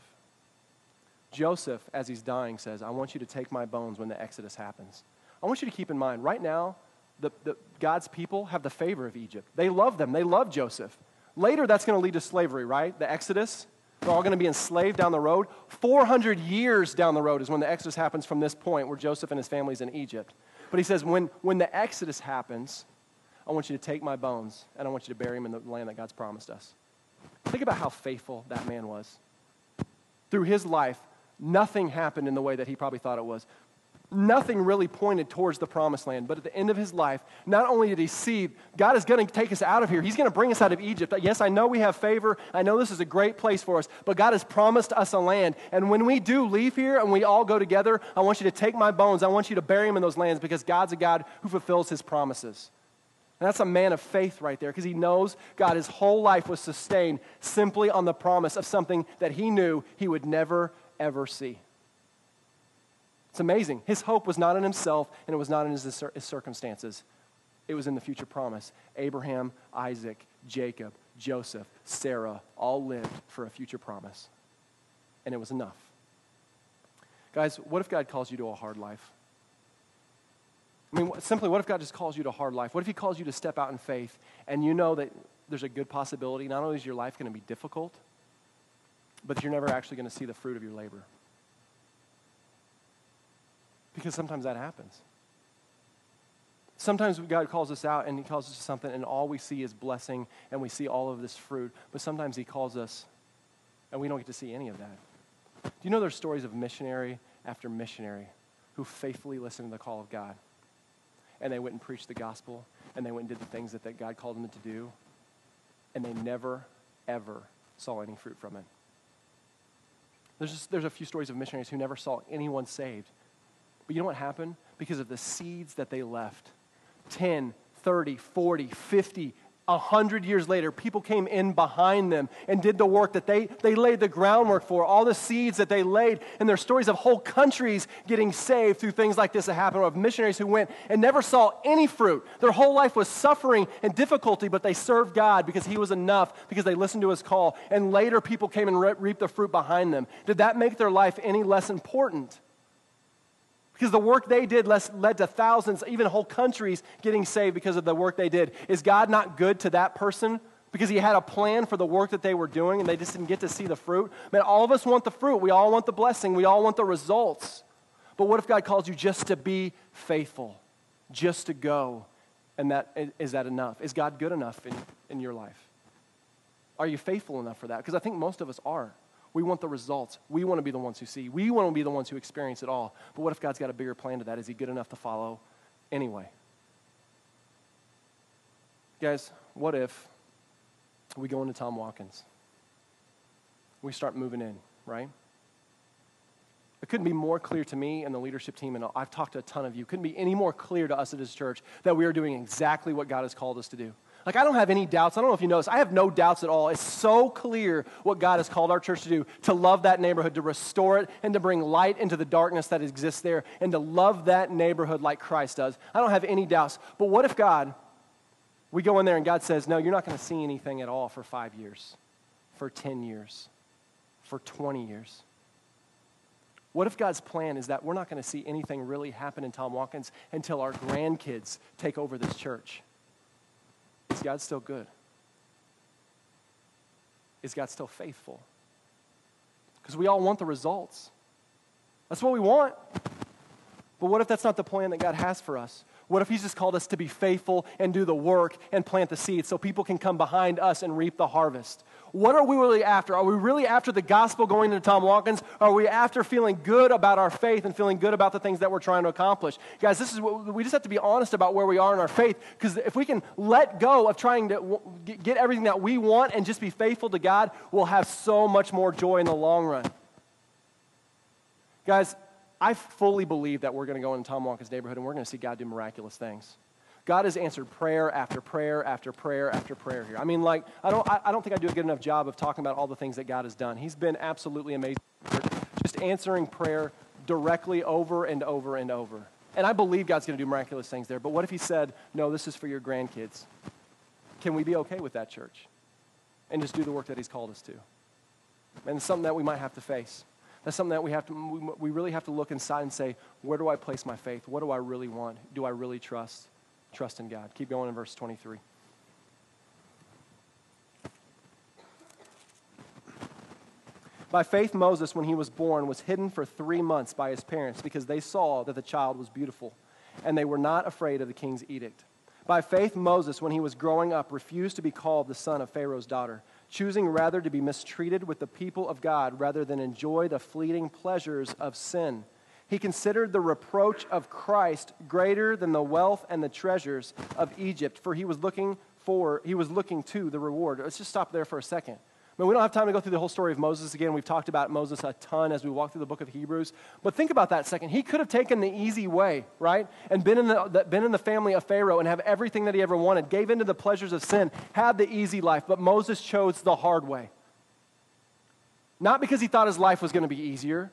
A: Joseph, as he's dying, says, I want you to take my bones when the Exodus happens. I want you to keep in mind, right now, the, the, God's people have the favor of Egypt. They love them. They love Joseph. Later, that's going to lead to slavery, right? The Exodus. They're all going to be enslaved down the road. four hundred years down the road is when the Exodus happens from this point where Joseph and his family's in Egypt. But he says, when, when the Exodus happens, I want you to take my bones, and I want you to bury them in the land that God's promised us. Think about how faithful that man was. Through his life, nothing happened in the way that he probably thought it was. Nothing really pointed towards the promised land. But at the end of his life, not only did he see God is going to take us out of here, he's going to bring us out of Egypt. Yes, I know we have favor. I know this is a great place for us, but God has promised us a land. And when we do leave here and we all go together, I want you to take my bones. I want you to bury them in those lands because God's a God who fulfills his promises. And that's a man of faith right there because he knows God, his whole life was sustained simply on the promise of something that he knew he would never, ever see. It's amazing. His hope was not in himself, and it was not in his, his circumstances. It was in the future promise. Abraham, Isaac, Jacob, Joseph, Sarah all lived for a future promise, and it was enough. Guys, what if God calls you to a hard life? I mean, simply, what if God just calls you to a hard life? What if he calls you to step out in faith, and you know that there's a good possibility, not only is your life going to be difficult, but you're never actually going to see the fruit of your labor? Because sometimes that happens. Sometimes God calls us out and he calls us to something and all we see is blessing and we see all of this fruit. But sometimes he calls us and we don't get to see any of that. Do you know there's stories of missionary after missionary who faithfully listened to the call of God? And they went and preached the gospel and they went and did the things that, that God called them to do. And they never, ever saw any fruit from it. There's, just, there's a few stories of missionaries who never saw anyone saved. But you know what happened? Because of the seeds that they left. ten, thirty, forty, fifty, one hundred years later, people came in behind them and did the work that they, they laid the groundwork for, all the seeds that they laid. And there's stories of whole countries getting saved through things like this that happened, or of missionaries who went and never saw any fruit. Their whole life was suffering and difficulty, but they served God because he was enough, because they listened to his call. And later, people came and re- reaped the fruit behind them. Did that make their life any less important? Because the work they did led to thousands, even whole countries getting saved because of the work they did. Is God not good to that person? Because he had a plan for the work that they were doing and they just didn't get to see the fruit? Man, all of us want the fruit. We all want the blessing. We all want the results. But what if God calls you just to be faithful, just to go? And that is that enough? Is God good enough in, in your life? Are you faithful enough for that? Because I think most of us are. We want the results. We want to be the ones who see. We want to be the ones who experience it all. But what if God's got a bigger plan to that? Is he good enough to follow anyway? Guys, what if we go into Tom Watkins? We start moving in, right? It couldn't be more clear to me and the leadership team, and I've talked to a ton of you, it couldn't be any more clear to us at this church that we are doing exactly what God has called us to do. Like, I don't have any doubts. I don't know if you notice. I have no doubts at all. It's so clear what God has called our church to do, to love that neighborhood, to restore it, and to bring light into the darkness that exists there, and to love that neighborhood like Christ does. I don't have any doubts. But what if God, we go in there and God says, no, you're not going to see anything at all for five years, for ten years, for twenty years? What if God's plan is that we're not going to see anything really happen in Tom Watkins until our grandkids take over this church? Is God still good? Is God still faithful? Because we all want the results. That's what we want. But what if that's not the plan that God has for us? What if he's just called us to be faithful and do the work and plant the seeds so people can come behind us and reap the harvest? What are we really after? Are we really after the gospel going into Tom Watkins? Are we after feeling good about our faith and feeling good about the things that we're trying to accomplish? Guys, this is what we just have to be honest about where we are in our faith, because if we can let go of trying to get everything that we want and just be faithful to God, we'll have so much more joy in the long run. Guys, I fully believe that we're going to go into Tom Watkins' neighborhood and we're going to see God do miraculous things. God has answered prayer after prayer after prayer after prayer here. I mean, like, I don't, I, I don't think I do a good enough job of talking about all the things that God has done. He's been absolutely amazing. Just answering prayer directly over and over and over. And I believe God's going to do miraculous things there. But what if he said, no, this is for your grandkids? Can we be okay with that, church? And just do the work that he's called us to? And it's something that we might have to face. That's something that we have to, we really have to look inside and say, where do I place my faith? What do I really want? Do I really trust? Trust in God. Keep going in verse twenty-three. By faith, Moses, when he was born, was hidden for three months by his parents because they saw that the child was beautiful, and they were not afraid of the king's edict. By faith, Moses, when he was growing up, refused to be called the son of Pharaoh's daughter, choosing rather to be mistreated with the people of God rather than enjoy the fleeting pleasures of sin. He considered the reproach of Christ greater than the wealth and the treasures of Egypt, for he was looking for, he was looking to the reward. Let's just stop there for a second. I mean, we don't have time to go through the whole story of Moses again. We've talked about Moses a ton as we walk through the book of Hebrews. But think about that a second. He could have taken the easy way, right? And been in the, been in the family of Pharaoh and have everything that he ever wanted, gave into the pleasures of sin, had the easy life. But Moses chose the hard way. Not because he thought his life was going to be easier,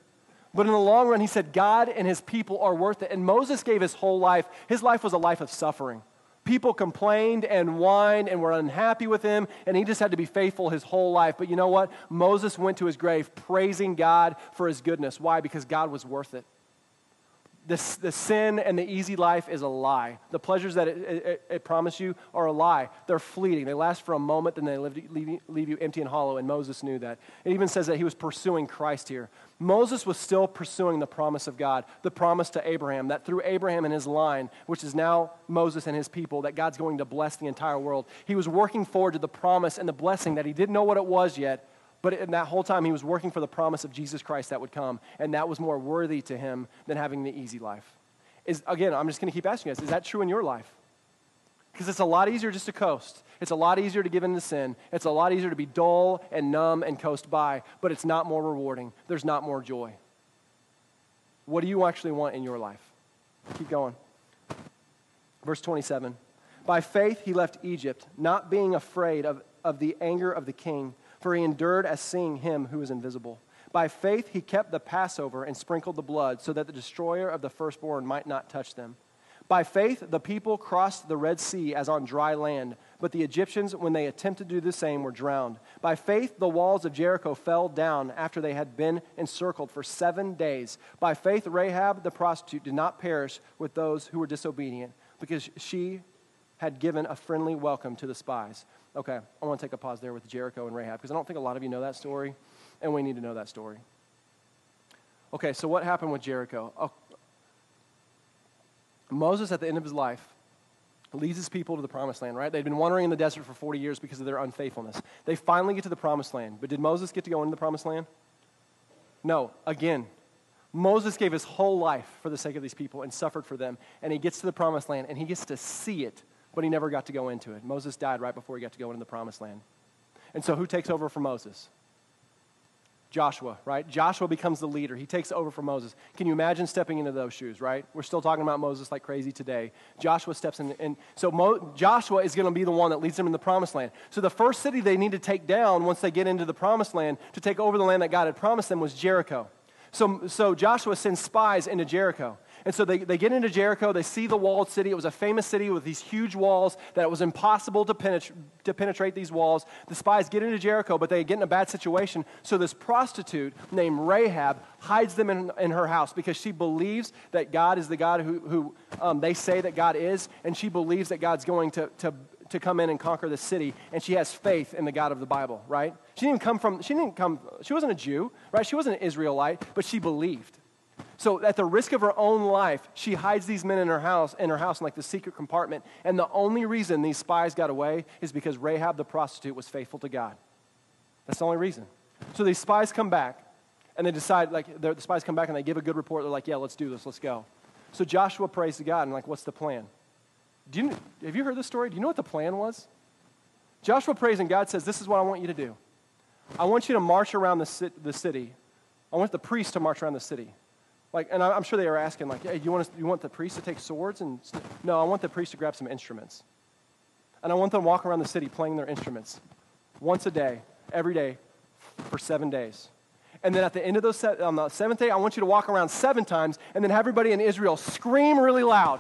A: But in the long run, he said, God and his people are worth it. And Moses gave his whole life. His life was a life of suffering. People complained and whined and were unhappy with him, and he just had to be faithful his whole life. But you know what? Moses went to his grave praising God for his goodness. Why? Because God was worth it. The, the sin and the easy life is a lie. The pleasures that it, it, it promised you are a lie. They're fleeting. They last for a moment, then they leave, leave, leave you empty and hollow, and Moses knew that. It even says that he was pursuing Christ here. Moses was still pursuing the promise of God, the promise to Abraham, that through Abraham and his line, which is now Moses and his people, that God's going to bless the entire world. He was working forward to the promise and the blessing that he didn't know what it was yet, but in that whole time, he was working for the promise of Jesus Christ that would come, and that was more worthy to him than having the easy life. Is, again, I'm just going to keep asking you guys, is that true in your life? Because it's a lot easier just to coast. It's a lot easier to give in to sin. It's a lot easier to be dull and numb and coast by, but it's not more rewarding. There's not more joy. What do you actually want in your life? Keep going. Verse twenty-seven. By faith he left Egypt, not being afraid of, of the anger of the king, for he endured as seeing him who is invisible. By faith he kept the Passover and sprinkled the blood so that the destroyer of the firstborn might not touch them. By faith the people crossed the Red Sea as on dry land, but the Egyptians, when they attempted to do the same, were drowned. By faith the walls of Jericho fell down after they had been encircled for seven days. By faith Rahab the prostitute did not perish with those who were disobedient, because she had given a friendly welcome to the spies. Okay, I want to take a pause there with Jericho and Rahab, because I don't think a lot of you know that story, and we need to know that story. Okay, so what happened with Jericho? Oh, Moses, at the end of his life, leads his people to the promised land, right? They'd been wandering in the desert for forty years because of their unfaithfulness. They finally get to the promised land, but did Moses get to go into the promised land? No, again. Moses gave his whole life for the sake of these people and suffered for them, and he gets to the promised land, and he gets to see it, but he never got to go into it. Moses died right before he got to go into the promised land. And so who takes over for Moses? Joshua, right? Joshua becomes the leader. He takes over from Moses. Can you imagine stepping into those shoes, right? We're still talking about Moses like crazy today. Joshua steps in, and so Mo, Joshua is going to be the one that leads them in the promised land. So the first city they need to take down once they get into the promised land to take over the land that God had promised them was Jericho. So, so Joshua sends spies into Jericho. And so they, they get into Jericho, they see the walled city. It was a famous city with these huge walls that it was impossible to, penetra- to penetrate these walls. The spies get into Jericho, but they get in a bad situation. So this prostitute named Rahab hides them in, in her house because she believes that God is the God who, who um, they say that God is, and she believes that God's going to, to, to come in and conquer the city, and she has faith in the God of the Bible, right? She didn't come from, she didn't come, she wasn't a Jew, right? She wasn't an Israelite, but she believed. So at the risk of her own life, she hides these men in her house, in her house in like the secret compartment. And the only reason these spies got away is because Rahab the prostitute was faithful to God. That's the only reason. So these spies come back, and they decide, like, the spies come back and they give a good report. They're like, yeah, let's do this, let's go. So Joshua prays to God and like, what's the plan? Do you, have you heard this story? Do you know what the plan was? Joshua prays and God says, this is what I want you to do. I want you to march around the, the city. I want the priests to march around the city. Like, and I'm sure they were asking, like, hey, you want, us, you want the priests to take swords? And st-? No, I want the priests to grab some instruments. And I want them to walk around the city playing their instruments once a day, every day, for seven days. And then at the end of those, se- on the seventh day, I want you to walk around seven times and then have everybody in Israel scream really loud.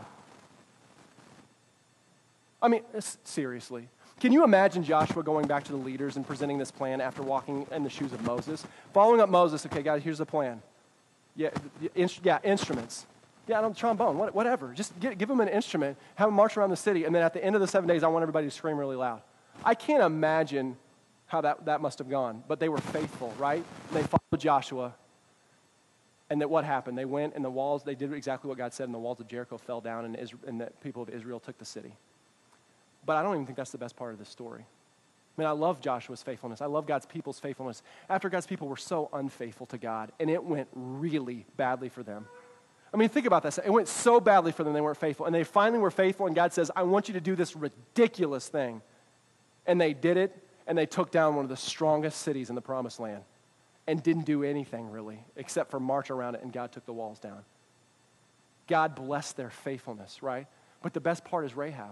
A: I mean, seriously. Can you imagine Joshua going back to the leaders and presenting this plan after walking in the shoes of Moses? Following up Moses, okay, guys, here's the plan. Yeah, in, yeah, instruments. Yeah, I don't trombone, what, whatever. Just get, give them an instrument, have them march around the city, and then at the end of the seven days, I want everybody to scream really loud. I can't imagine how that, that must have gone, but they were faithful, right? They followed Joshua, and that what happened? They went, and the walls, they did exactly what God said, and the walls of Jericho fell down, and, Israel, and the people of Israel took the city. But I don't even think that's the best part of this story. I mean, I love Joshua's faithfulness. I love God's people's faithfulness. After God's people were so unfaithful to God, and it went really badly for them. I mean, think about this. It went so badly for them, they weren't faithful. And they finally were faithful, and God says, I want you to do this ridiculous thing. And they did it, and they took down one of the strongest cities in the promised land and didn't do anything, really, except for march around it, and God took the walls down. God blessed their faithfulness, right? But the best part is Rahab.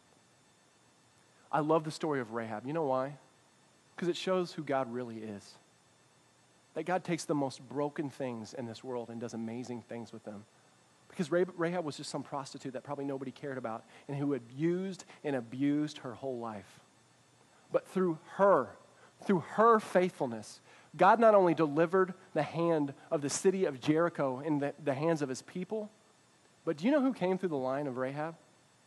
A: I love the story of Rahab. You know why? Because it shows who God really is. that God takes the most broken things in this world and does amazing things with them. Because Rahab was just some prostitute that probably nobody cared about and who had used and abused her whole life. But through her, through her faithfulness, God not only delivered the hand of the city of Jericho in the, the hands of his people, but do you know who came through the line of Rahab?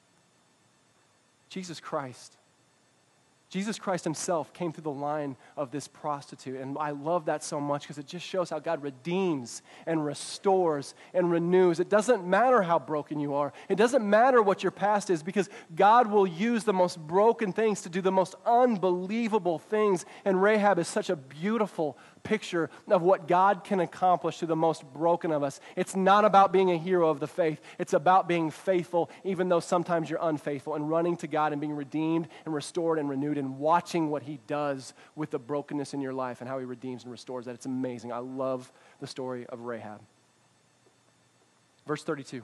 A: Jesus Christ. Jesus Christ himself came through the line of this prostitute. And I love that so much because it just shows how God redeems and restores and renews. It doesn't matter how broken you are. It doesn't matter what your past is because God will use the most broken things to do the most unbelievable things. And Rahab is such a beautiful picture of what God can accomplish through the most broken of us. It's not about being a hero of the faith. It's about being faithful even though sometimes you're unfaithful and running to God and being redeemed and restored and renewed and watching what he does with the brokenness in your life and how he redeems and restores that. It's amazing. I love the story of Rahab. Verse thirty-two.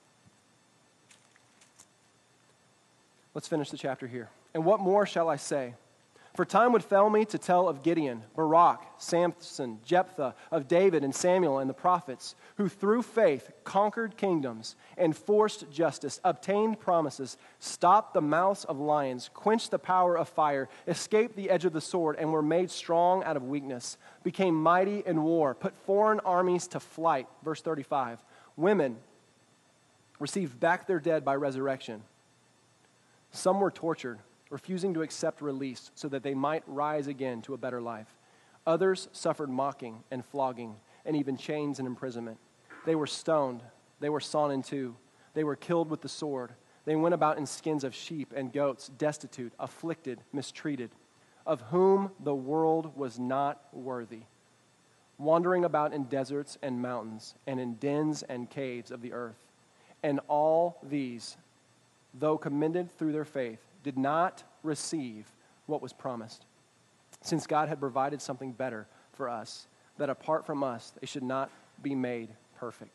A: Let's finish the chapter here. And what more shall I say? For time would fail me to tell of Gideon, Barak, Samson, Jephthah, of David and Samuel and the prophets, who through faith conquered kingdoms, enforced justice, obtained promises, stopped the mouths of lions, quenched the power of fire, escaped the edge of the sword, and were made strong out of weakness, became mighty in war, put foreign armies to flight. Verse thirty-five. Women received back their dead by resurrection. Some were tortured, refusing to accept release so that they might rise again to a better life. Others suffered mocking and flogging and even chains and imprisonment. They were stoned. They were sawn in two. They were killed with the sword. They went about in skins of sheep and goats, destitute, afflicted, mistreated, of whom the world was not worthy, wandering about in deserts and mountains and in dens and caves of the earth. And all these, though commended through their faith, did not receive what was promised, since God had provided something better for us, that apart from us, they should not be made perfect.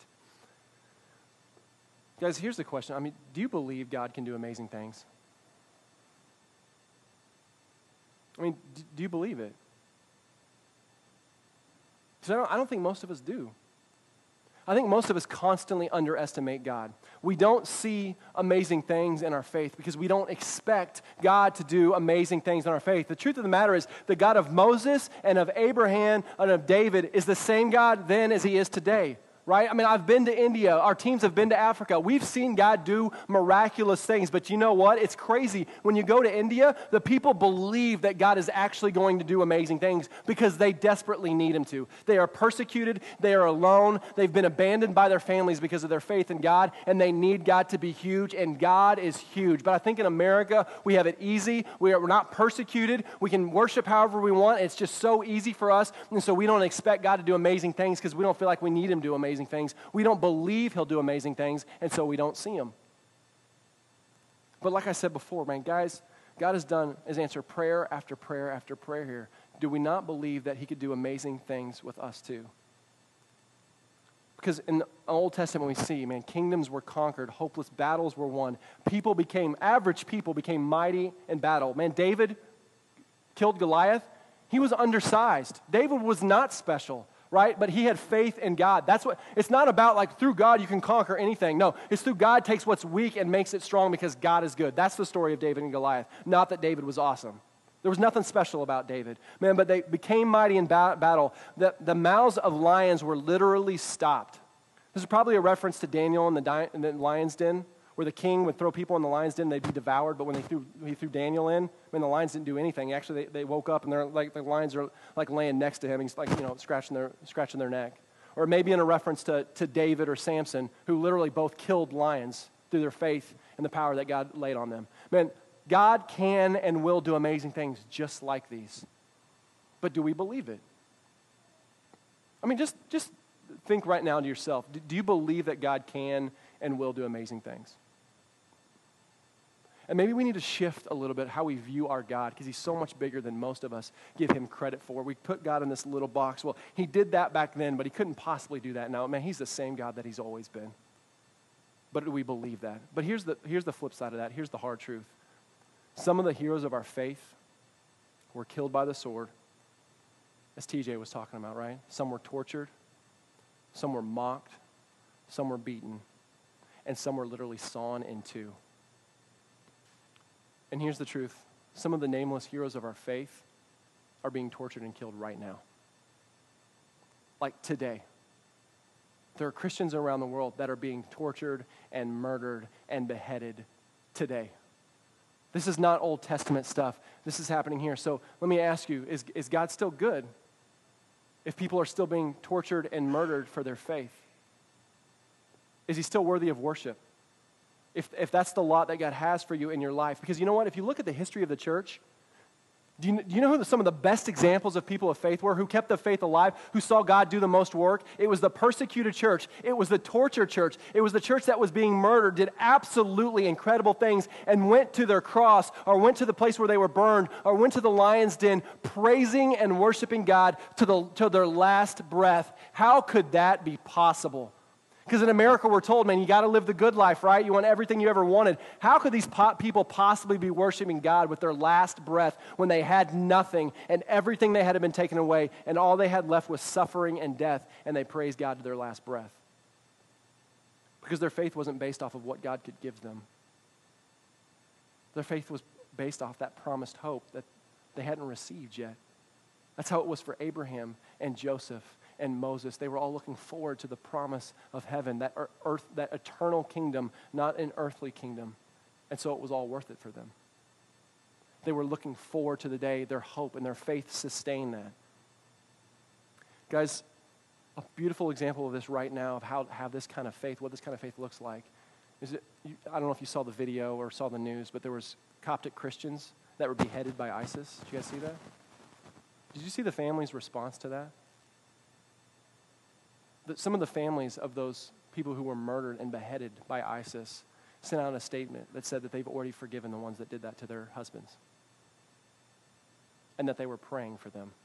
A: Guys, here's the question. I mean, do you believe God can do amazing things? I mean, do you believe it? Because I don't, I don't think most of us do. I think most of us constantly underestimate God. We don't see amazing things in our faith because we don't expect God to do amazing things in our faith. The truth of the matter is the God of Moses and of Abraham and of David is the same God then as he is today. Right? I mean, I've been to India. Our teams have been to Africa. We've seen God do miraculous things. But you know what? It's crazy. When you go to India, the people believe that God is actually going to do amazing things because they desperately need him to. They are persecuted. They are alone. They've been abandoned by their families because of their faith in God, and they need God to be huge, and God is huge. But I think in America, we have it easy. We are, we're not persecuted. We can worship however we want. It's just so easy for us, and so we don't expect God to do amazing things because we don't feel like we need him to do amazing things. We don't believe he'll do amazing things, and so we don't see him. But like I said before, man, guys, God has done is answer prayer after prayer after prayer here. Do we not believe that he could do amazing things with us too? Because in the Old Testament we see, man, kingdoms were conquered, hopeless battles were won. People became, average people became mighty in battle. Man, David killed Goliath. He was undersized. David was not special. Right? But he had faith in God. That's what, it's not about like through God you can conquer anything. No, it's through God takes what's weak and makes it strong because God is good. That's the story of David and Goliath. Not that David was awesome. There was nothing special about David. Man, but they became mighty in ba- battle. The, the mouths of lions were literally stopped. This is probably a reference to Daniel in the, di- in the lion's den, where the king would throw people in the lion's den, they'd be devoured, but when they threw, he threw Daniel in, I mean, the lions didn't do anything. Actually, they, they woke up, and they're like the lions are like laying next to him. He's like, you know, scratching their scratching their neck. Or maybe in a reference to, to David or Samson, who literally both killed lions through their faith and the power that God laid on them. Man, God can and will do amazing things just like these. But do we believe it? I mean, just, just think right now to yourself. Do, do you believe that God can and will do amazing things? And maybe we need to shift a little bit how we view our God because he's so much bigger than most of us give him credit for. We put God in this little box. Well, he did that back then, but he couldn't possibly do that now. Man, he's the same God that he's always been. But do we believe that? But here's the, here's the flip side of that. Here's the hard truth. Some of the heroes of our faith were killed by the sword. as T J was talking about, right? Some were tortured, some were mocked, some were beaten, and some were literally sawn in two. And here's the truth. Some of the nameless heroes of our faith are being tortured and killed right now. Like today. There are Christians around the world that are being tortured and murdered and beheaded today. This is not Old Testament stuff. This is happening here. So let me ask you, is, is God still good if people are still being tortured and murdered for their faith? Is he still worthy of worship? If, if that's the lot that God has for you in your life. Because you know what? If you look at the history of the church, do you, do you know who the, some of the best examples of people of faith were, who kept the faith alive, who saw God do the most work? It was the persecuted church. It was the tortured church. It was the church that was being murdered, did absolutely incredible things, and went to their cross, or went to the place where they were burned, or went to the lion's den, praising and worshiping God to, the, to their last breath. How could that be possible? Because in America, we're told, man, you got to live the good life, right? You want everything you ever wanted. How could these po- people possibly be worshiping God with their last breath when they had nothing and everything they had been taken away and all they had left was suffering and death, and they praised God to their last breath? Because their faith wasn't based off of what God could give them. Their faith was based off that promised hope that they hadn't received yet. That's how it was for Abraham and Joseph and Moses. They were all looking forward to the promise of heaven, that earth, that eternal kingdom, not an earthly kingdom. And so it was all worth it for them. They were looking forward to the day their hope and their faith sustained that. Guys, a beautiful example of this right now, of how to have this kind of faith, what this kind of faith looks like, is it, you, I don't know if you saw the video or saw the news, but there was Coptic Christians that were beheaded by ISIS. Did you guys see that? Did you see the family's response to that? Some of the families of those people who were murdered and beheaded by ISIS sent out a statement that said that they've already forgiven the ones that did that to their husbands, and that they were praying for them.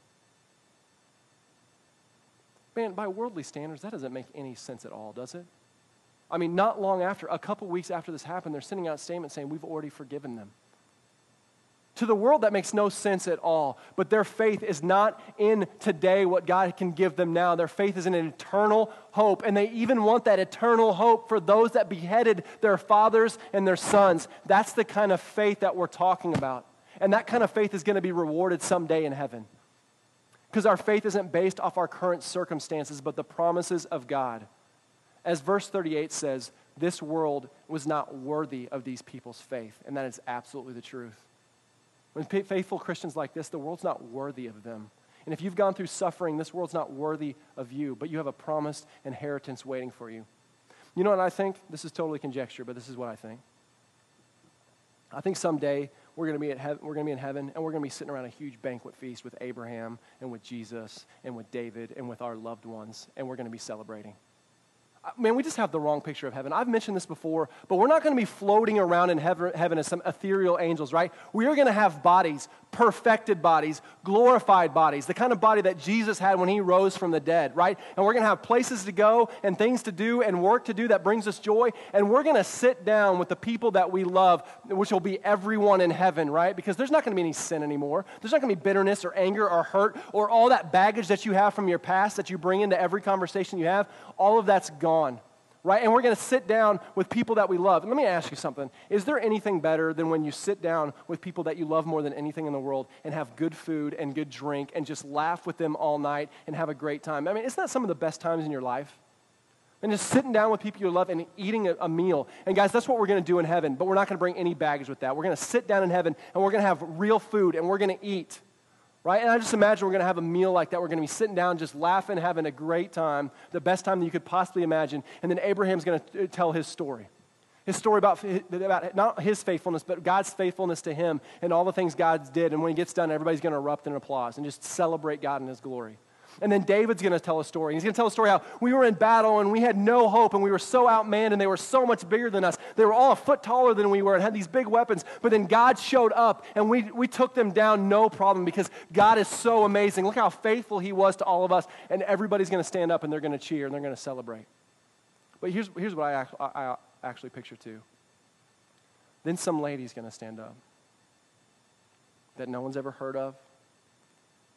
A: Man, by worldly standards, that doesn't make any sense at all, does it? I mean, not long after, a couple weeks after this happened, they're sending out statements saying, we've already forgiven them. To the world, that makes no sense at all. But their faith is not in today what God can give them now. Their faith is in an eternal hope. And they even want that eternal hope for those that beheaded their fathers and their sons. That's the kind of faith that we're talking about. And that kind of faith is going to be rewarded someday in heaven. Because our faith isn't based off our current circumstances, but the promises of God. As verse thirty-eight says, this world was not worthy of these people's faith. And that is absolutely the truth. When faithful Christians like this, the world's not worthy of them. And if you've gone through suffering, this world's not worthy of you, but you have a promised inheritance waiting for you. You know what I think? This is totally conjecture, but this is what I think. I think someday we're going to be at heaven, we're going to be in heaven, and we're going to be sitting around a huge banquet feast with Abraham and with Jesus and with David and with our loved ones, and we're going to be celebrating. Man, we just have the wrong picture of heaven. I've mentioned this before, but we're not going to be floating around in heaven, heaven as some ethereal angels, right? We are going to have bodies, perfected bodies, glorified bodies, the kind of body that Jesus had when he rose from the dead, right? And we're going to have places to go and things to do and work to do that brings us joy, and we're going to sit down with the people that we love, which will be everyone in heaven, right? Because there's not going to be any sin anymore. There's not going to be bitterness or anger or hurt or all that baggage that you have from your past that you bring into every conversation you have. All of that's gone. On, right? And we're going to sit down with people that we love. And let me ask you something. Is there anything better than when you sit down with people that you love more than anything in the world and have good food and good drink and just laugh with them all night and have a great time? I mean, isn't that some of the best times in your life? And just sitting down with people you love and eating a, a meal. And guys, that's what we're going to do in heaven, but we're not going to bring any baggage with that. We're going to sit down in heaven and we're going to have real food and we're going to eat. Right? And I just imagine we're going to have a meal like that. We're going to be sitting down, just laughing, having a great time, the best time that you could possibly imagine. And then Abraham's going to tell his story. His story about, about not his faithfulness, but God's faithfulness to him and all the things God did. And when he gets done, everybody's going to erupt in applause and just celebrate God in his glory. And then David's going to tell a story. He's going to tell a story how we were in battle and we had no hope and we were so outmanned and they were so much bigger than us. They were all a foot taller than we were and had these big weapons. But then God showed up and we, we took them down no problem because God is so amazing. Look how faithful he was to all of us. And everybody's going to stand up and they're going to cheer and they're going to celebrate. But here's, here's what I, act, I, I actually picture too. Then some lady's going to stand up that no one's ever heard of,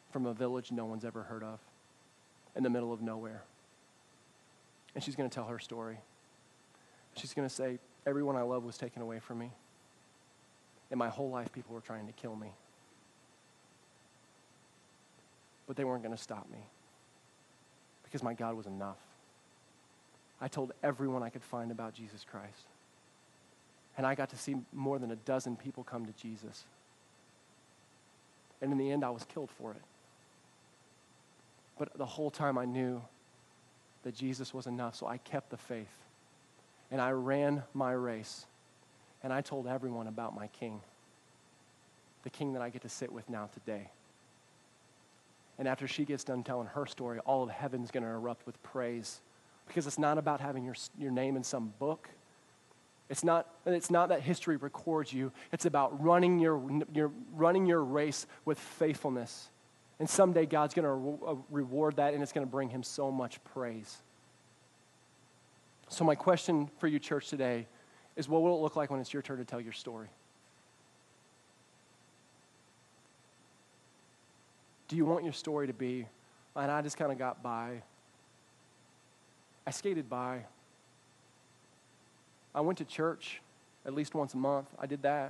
A: from a village no one's ever heard of in the middle of nowhere. And she's going to tell her story. She's going to say, everyone I love was taken away from me. And my whole life people were trying to kill me. But they weren't going to stop me because my God was enough. I told everyone I could find about Jesus Christ. And I got to see more than a dozen people come to Jesus. And in the end, I was killed for it. But the whole time I knew that Jesus was enough, so I kept the faith. And I ran my race. And I told everyone about my King, the King that I get to sit with now today. And after she gets done telling her story, all of heaven's going to erupt with praise. Because it's not about having your, your name in some book. It's not, it's not that history records you. It's about running your, your, running your race with faithfulness. And someday God's going to re- reward that, and it's going to bring him so much praise. So my question for you, church, today is, what will it look like when it's your turn to tell your story? Do you want your story to be, and I just kind of got by. I skated by. I went to church at least once a month. I did that.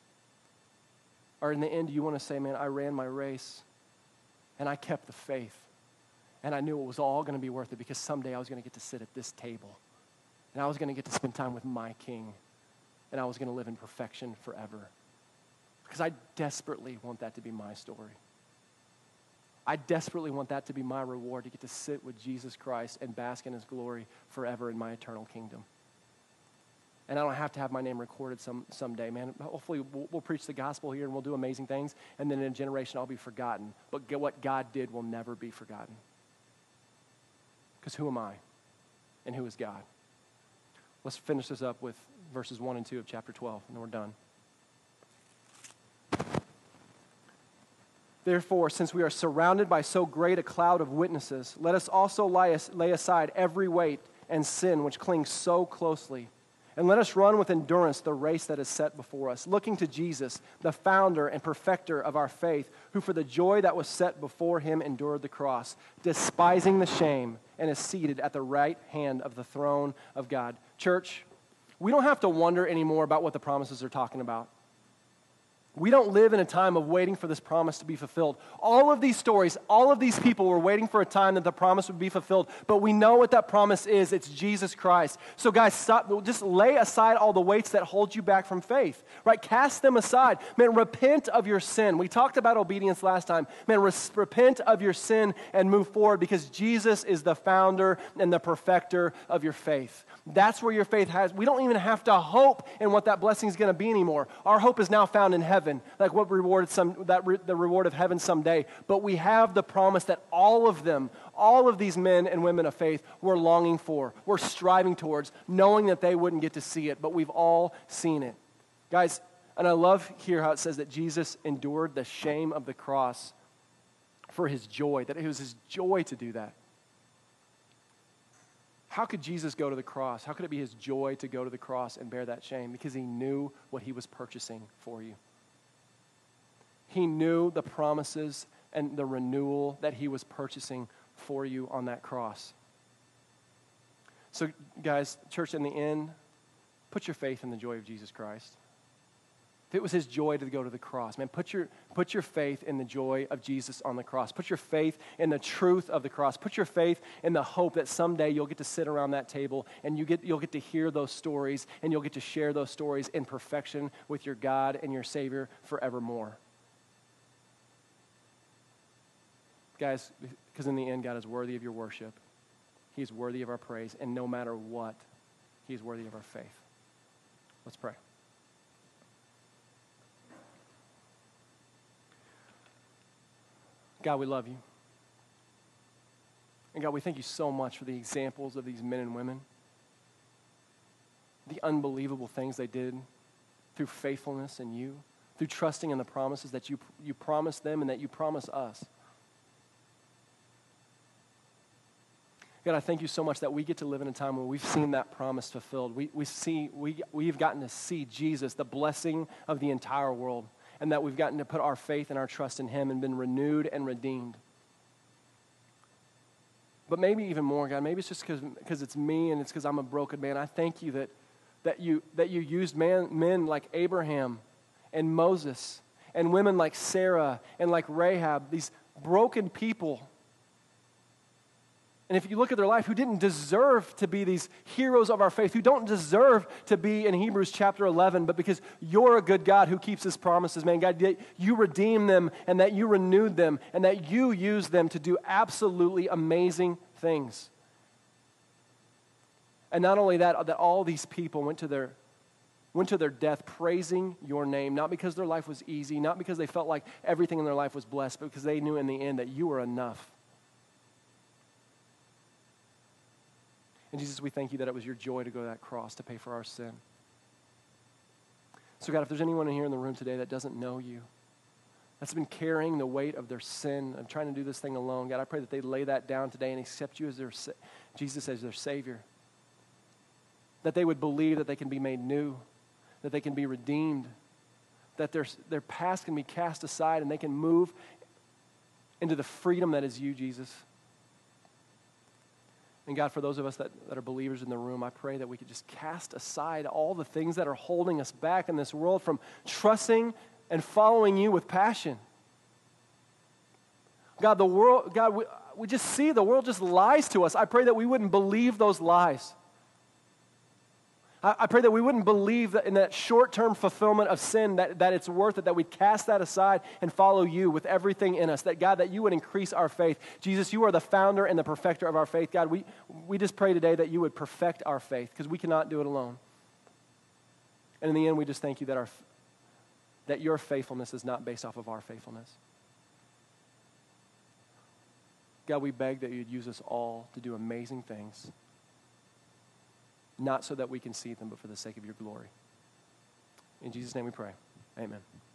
A: Or in the end, do you want to say, man, I ran my race, and I kept the faith, and I knew it was all going to be worth it because someday I was going to get to sit at this table, and I was going to get to spend time with my King, and I was going to live in perfection forever. Because I desperately want that to be my story. I desperately want that to be my reward, to get to sit with Jesus Christ and bask in his glory forever in my eternal kingdom. And I don't have to have my name recorded some someday, man. Hopefully we'll, we'll preach the gospel here and we'll do amazing things, and then in a generation I'll be forgotten. But get what God did will never be forgotten. Because who am I? And who is God? Let's finish this up with verses one and two of chapter twelve, and then we're done. Therefore, since we are surrounded by so great a cloud of witnesses, let us also lay, lay aside every weight and sin which clings so closely. And let us run with endurance the race that is set before us, looking to Jesus, the founder and perfecter of our faith, who for the joy that was set before him endured the cross, despising the shame, and is seated at the right hand of the throne of God. Church, we don't have to wonder anymore about what the promises are talking about. We don't live in a time of waiting for this promise to be fulfilled. All of these stories, all of these people were waiting for a time that the promise would be fulfilled. But we know what that promise is. It's Jesus Christ. So guys, stop, just lay aside all the weights that hold you back from faith, right? Cast them aside. Man, repent of your sin. We talked about obedience last time. Man, res- repent of your sin and move forward because Jesus is the founder and the perfecter of your faith. That's where your faith has. We don't even have to hope in what that blessing is going to be anymore. Our hope is now found in heaven, like what rewarded some that re, the reward of heaven someday. But we have the promise that all of them, all of these men and women of faith, were longing for, were striving towards, knowing that they wouldn't get to see it, but we've all seen it, guys. And I love here how it says that Jesus endured the shame of the cross for his joy. That it was his joy to do that. How could Jesus go to the cross? How could it be his joy to go to the cross and bear that shame? Because he knew what he was purchasing for you. He knew the promises and the renewal that he was purchasing for you on that cross. So guys, church, in the end, put your faith in the joy of Jesus Christ. If it was his joy to go to the cross, man, put your, put your faith in the joy of Jesus on the cross. Put your faith in the truth of the cross. Put your faith in the hope that someday you'll get to sit around that table and you get, you'll get to hear those stories and you'll get to share those stories in perfection with your God and your Savior forevermore. Guys, because in the end, God is worthy of your worship. He's worthy of our praise, and no matter what, he's worthy of our faith. Let's pray. God, we love you. And God, we thank you so much for the examples of these men and women, the unbelievable things they did through faithfulness in you, through trusting in the promises that you, you promised them and that you promise us. God, I thank you so much that we get to live in a time where we've seen that promise fulfilled. We, we see, we, we've gotten to see Jesus, the blessing of the entire world. and that we've gotten to put our faith and our trust in him and been renewed and redeemed. But maybe even more, God, maybe it's just because it's me and it's because I'm a broken man. I thank you that, that, you, that you used man, men like Abraham and Moses and women like Sarah and like Rahab, these broken people. And if you look at their life, who didn't deserve to be these heroes of our faith, who don't deserve to be in Hebrews chapter eleven, but because you're a good God who keeps his promises, man, God, that you redeemed them and that you renewed them and that you used them to do absolutely amazing things. And not only that, that all these people went to their went to their death praising your name, not because their life was easy, not because they felt like everything in their life was blessed, but because they knew in the end that you were enough. And Jesus, we thank you that it was your joy to go to that cross to pay for our sin. So God, if there's anyone in here in the room today that doesn't know you, that's been carrying the weight of their sin, of trying to do this thing alone, God, I pray that they lay that down today and accept you as their, Jesus as their Savior. That they would believe that they can be made new, that they can be redeemed, that their, their past can be cast aside and they can move into the freedom that is you, Jesus. And God, for those of us that, that are believers in the room, I pray that we could just cast aside all the things that are holding us back in this world from trusting and following you with passion. God, the world, God, we, we just see the world just lies to us. I pray that we wouldn't believe those lies. I, I pray that we wouldn't believe that in that short-term fulfillment of sin that, that it's worth it, that we'd cast that aside and follow you with everything in us. That, God, that you would increase our faith. Jesus, you are the founder and the perfecter of our faith. God, we, we just pray today that you would perfect our faith because we cannot do it alone. And in the end, we just thank you that, our, that your faithfulness is not based off of our faithfulness. God, we beg that you'd use us all to do amazing things. Not so that we can see them, but for the sake of your glory. In Jesus' name we pray. Amen.